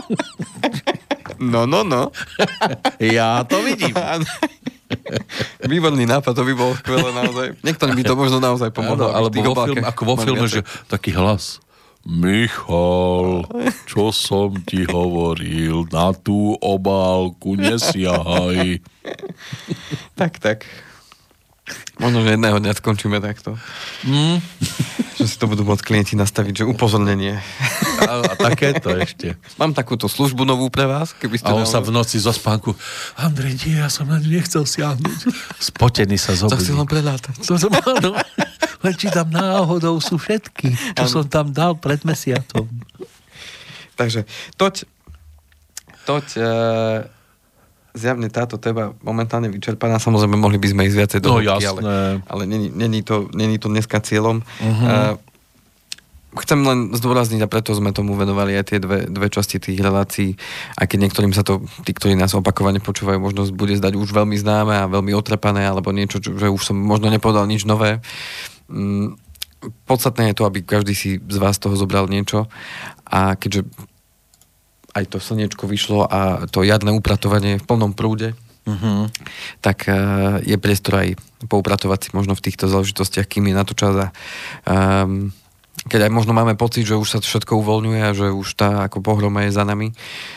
No. Ja to vidím. Výborný nápad, to by bolo skvelé naozaj. Niektorým by to možno naozaj pomohlo. Alebo vo filme, že taký hlas. Michal, čo som ti hovoril, na tú obálku nesiahaj. Tak. Možno, že jedného dňa skončíme takto. Že si to budú môcť klienti nastaviť, že upozornenie. A takéto ešte. Mám takúto službu novú pre vás. Keby ste a on sa v noci zo spánku, Andrej, nie, ja som na ňu nechcel siahnuť. Spotený sa zobudí. To si len prelátať. Len či tam náhodou sú všetky, čo som tam dal pred mesiacom. Takže zjavne táto téma momentálne vyčerpaná. Samozrejme, mohli by sme ísť viacej do hĺbky, ale není to dneska cieľom. Chcem len zdôrazniť a preto sme tomu venovali aj tie dve časti tých relácií, aj keď niektorým sa to, tí, ktorí nás opakovane počúvajú, možno bude zdať už veľmi známe a veľmi otrepané, alebo niečo, že už som možno nepovedal nič nové. Podstatné je to, aby každý si z vás toho zobral niečo a keďže aj to slniečko vyšlo a to jarné upratovanie v plnom prúde, tak je priestor aj poupratovať si možno v týchto záležitostiach, kým je na to čas a keď aj možno máme pocit, že už sa to všetko uvoľňuje a že už tá ako pohroma je za nami,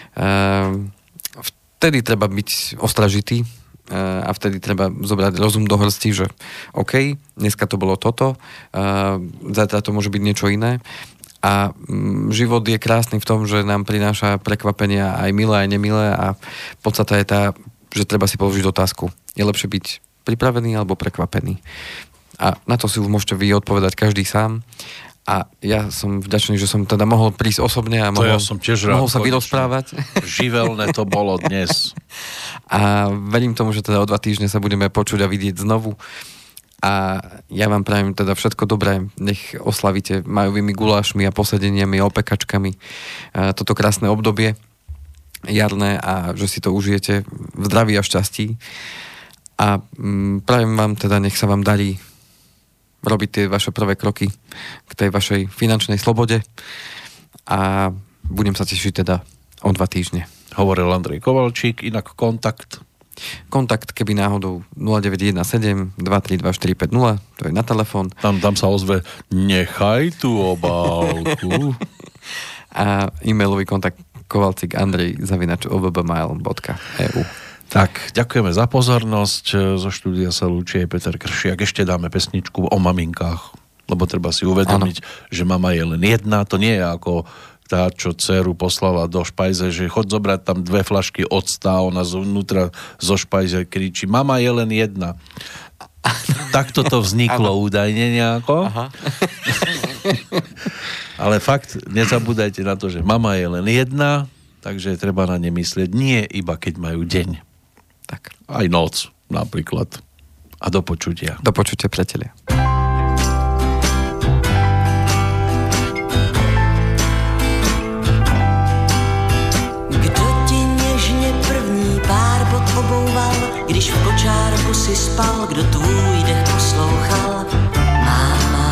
vtedy treba byť ostražitý a vtedy treba zobrať rozum do hrsti, že OK, dneska to bolo toto, zajtra to môže byť niečo iné A život je krásny v tom, že nám prináša prekvapenia aj milé, aj nemilé a podstata je tá, že treba si položiť otázku. Je lepšie byť pripravený alebo prekvapený? A na to si už môžete vy odpovedať každý sám. A ja som vďačný, že som teda mohol prísť osobne a mohol sa vyrozprávať. Živelné to bolo dnes. A verím tomu, že teda o 2 týždne sa budeme počuť a vidieť znovu. A ja vám prajem teda všetko dobré, nech oslavíte majovými gulášmi a posedeniami a opekačkami toto krásne obdobie jarné a že si to užijete v zdraví a šťastí. A prajem vám teda, nech sa vám darí robiť tie vaše prvé kroky k tej vašej finančnej slobode a budem sa tešiť teda o 2 týždne. Hovoril Andrej Kovalčík, inak kontakt, keby náhodou 0917 232 450, to je na telefón. Tam sa ozve, nechaj tú obálku. A e-mailový kontakt kovalcik@ovbmail.eu. Tak, ďakujeme za pozornosť. Zo štúdia sa lúči aj Peter Kršiak. Ešte dáme pesničku o maminkách, lebo treba si uvedomiť, že mama je len jedna. To nie je ako tá, čo dceru poslala do špajze, že chod zobrať tam 2 flašky octa a ona zvnútra zo špajze kričí, mama je len jedna. Takto to vzniklo údajne nejako. Aha. Ale fakt, nezabúdajte na to, že mama je len jedna, takže treba na ne myslieť nie iba keď majú deň. Tak. Aj noc napríklad. A do počutia. Do počutia, priatelia. Když v kočárku si spal, kdo tvůj dech poslouchal? Máma,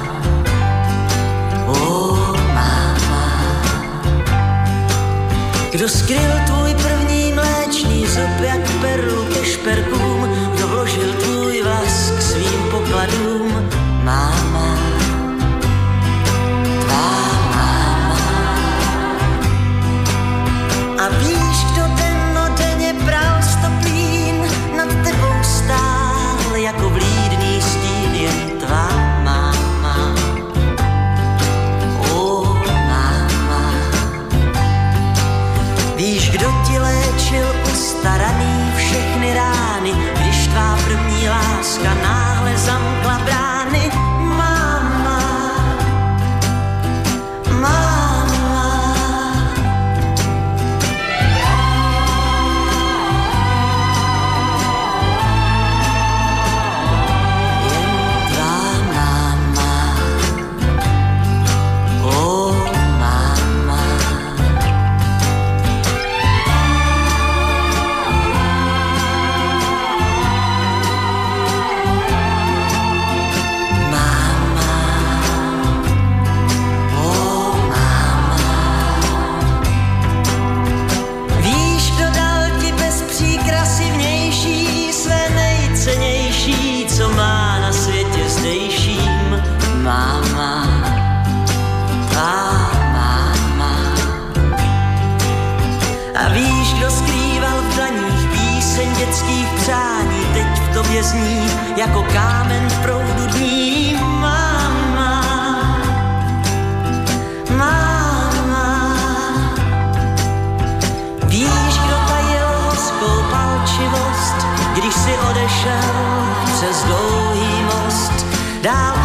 máma. Kdo skryl tvůj první mléčný zub jak perlu ke šperkům? Kdo vložil tvůj vlas k svým pokladům? Máma, tvá máma. A víš, kdo dennodenně bral stoplín, nad tebou stál jako vlídný stín jen tvá máma. Máma. Víš, kdo ti léčil ustaraný všechny rány, když tvá první láska náhle zamkla brány? Máma, máma. Dětských přání teď v tobě zní jako kámen v proudu dní. Máma, máma. Víš, kdo tajil hořkou palčivost, když si odešel přes dlouhý most, dál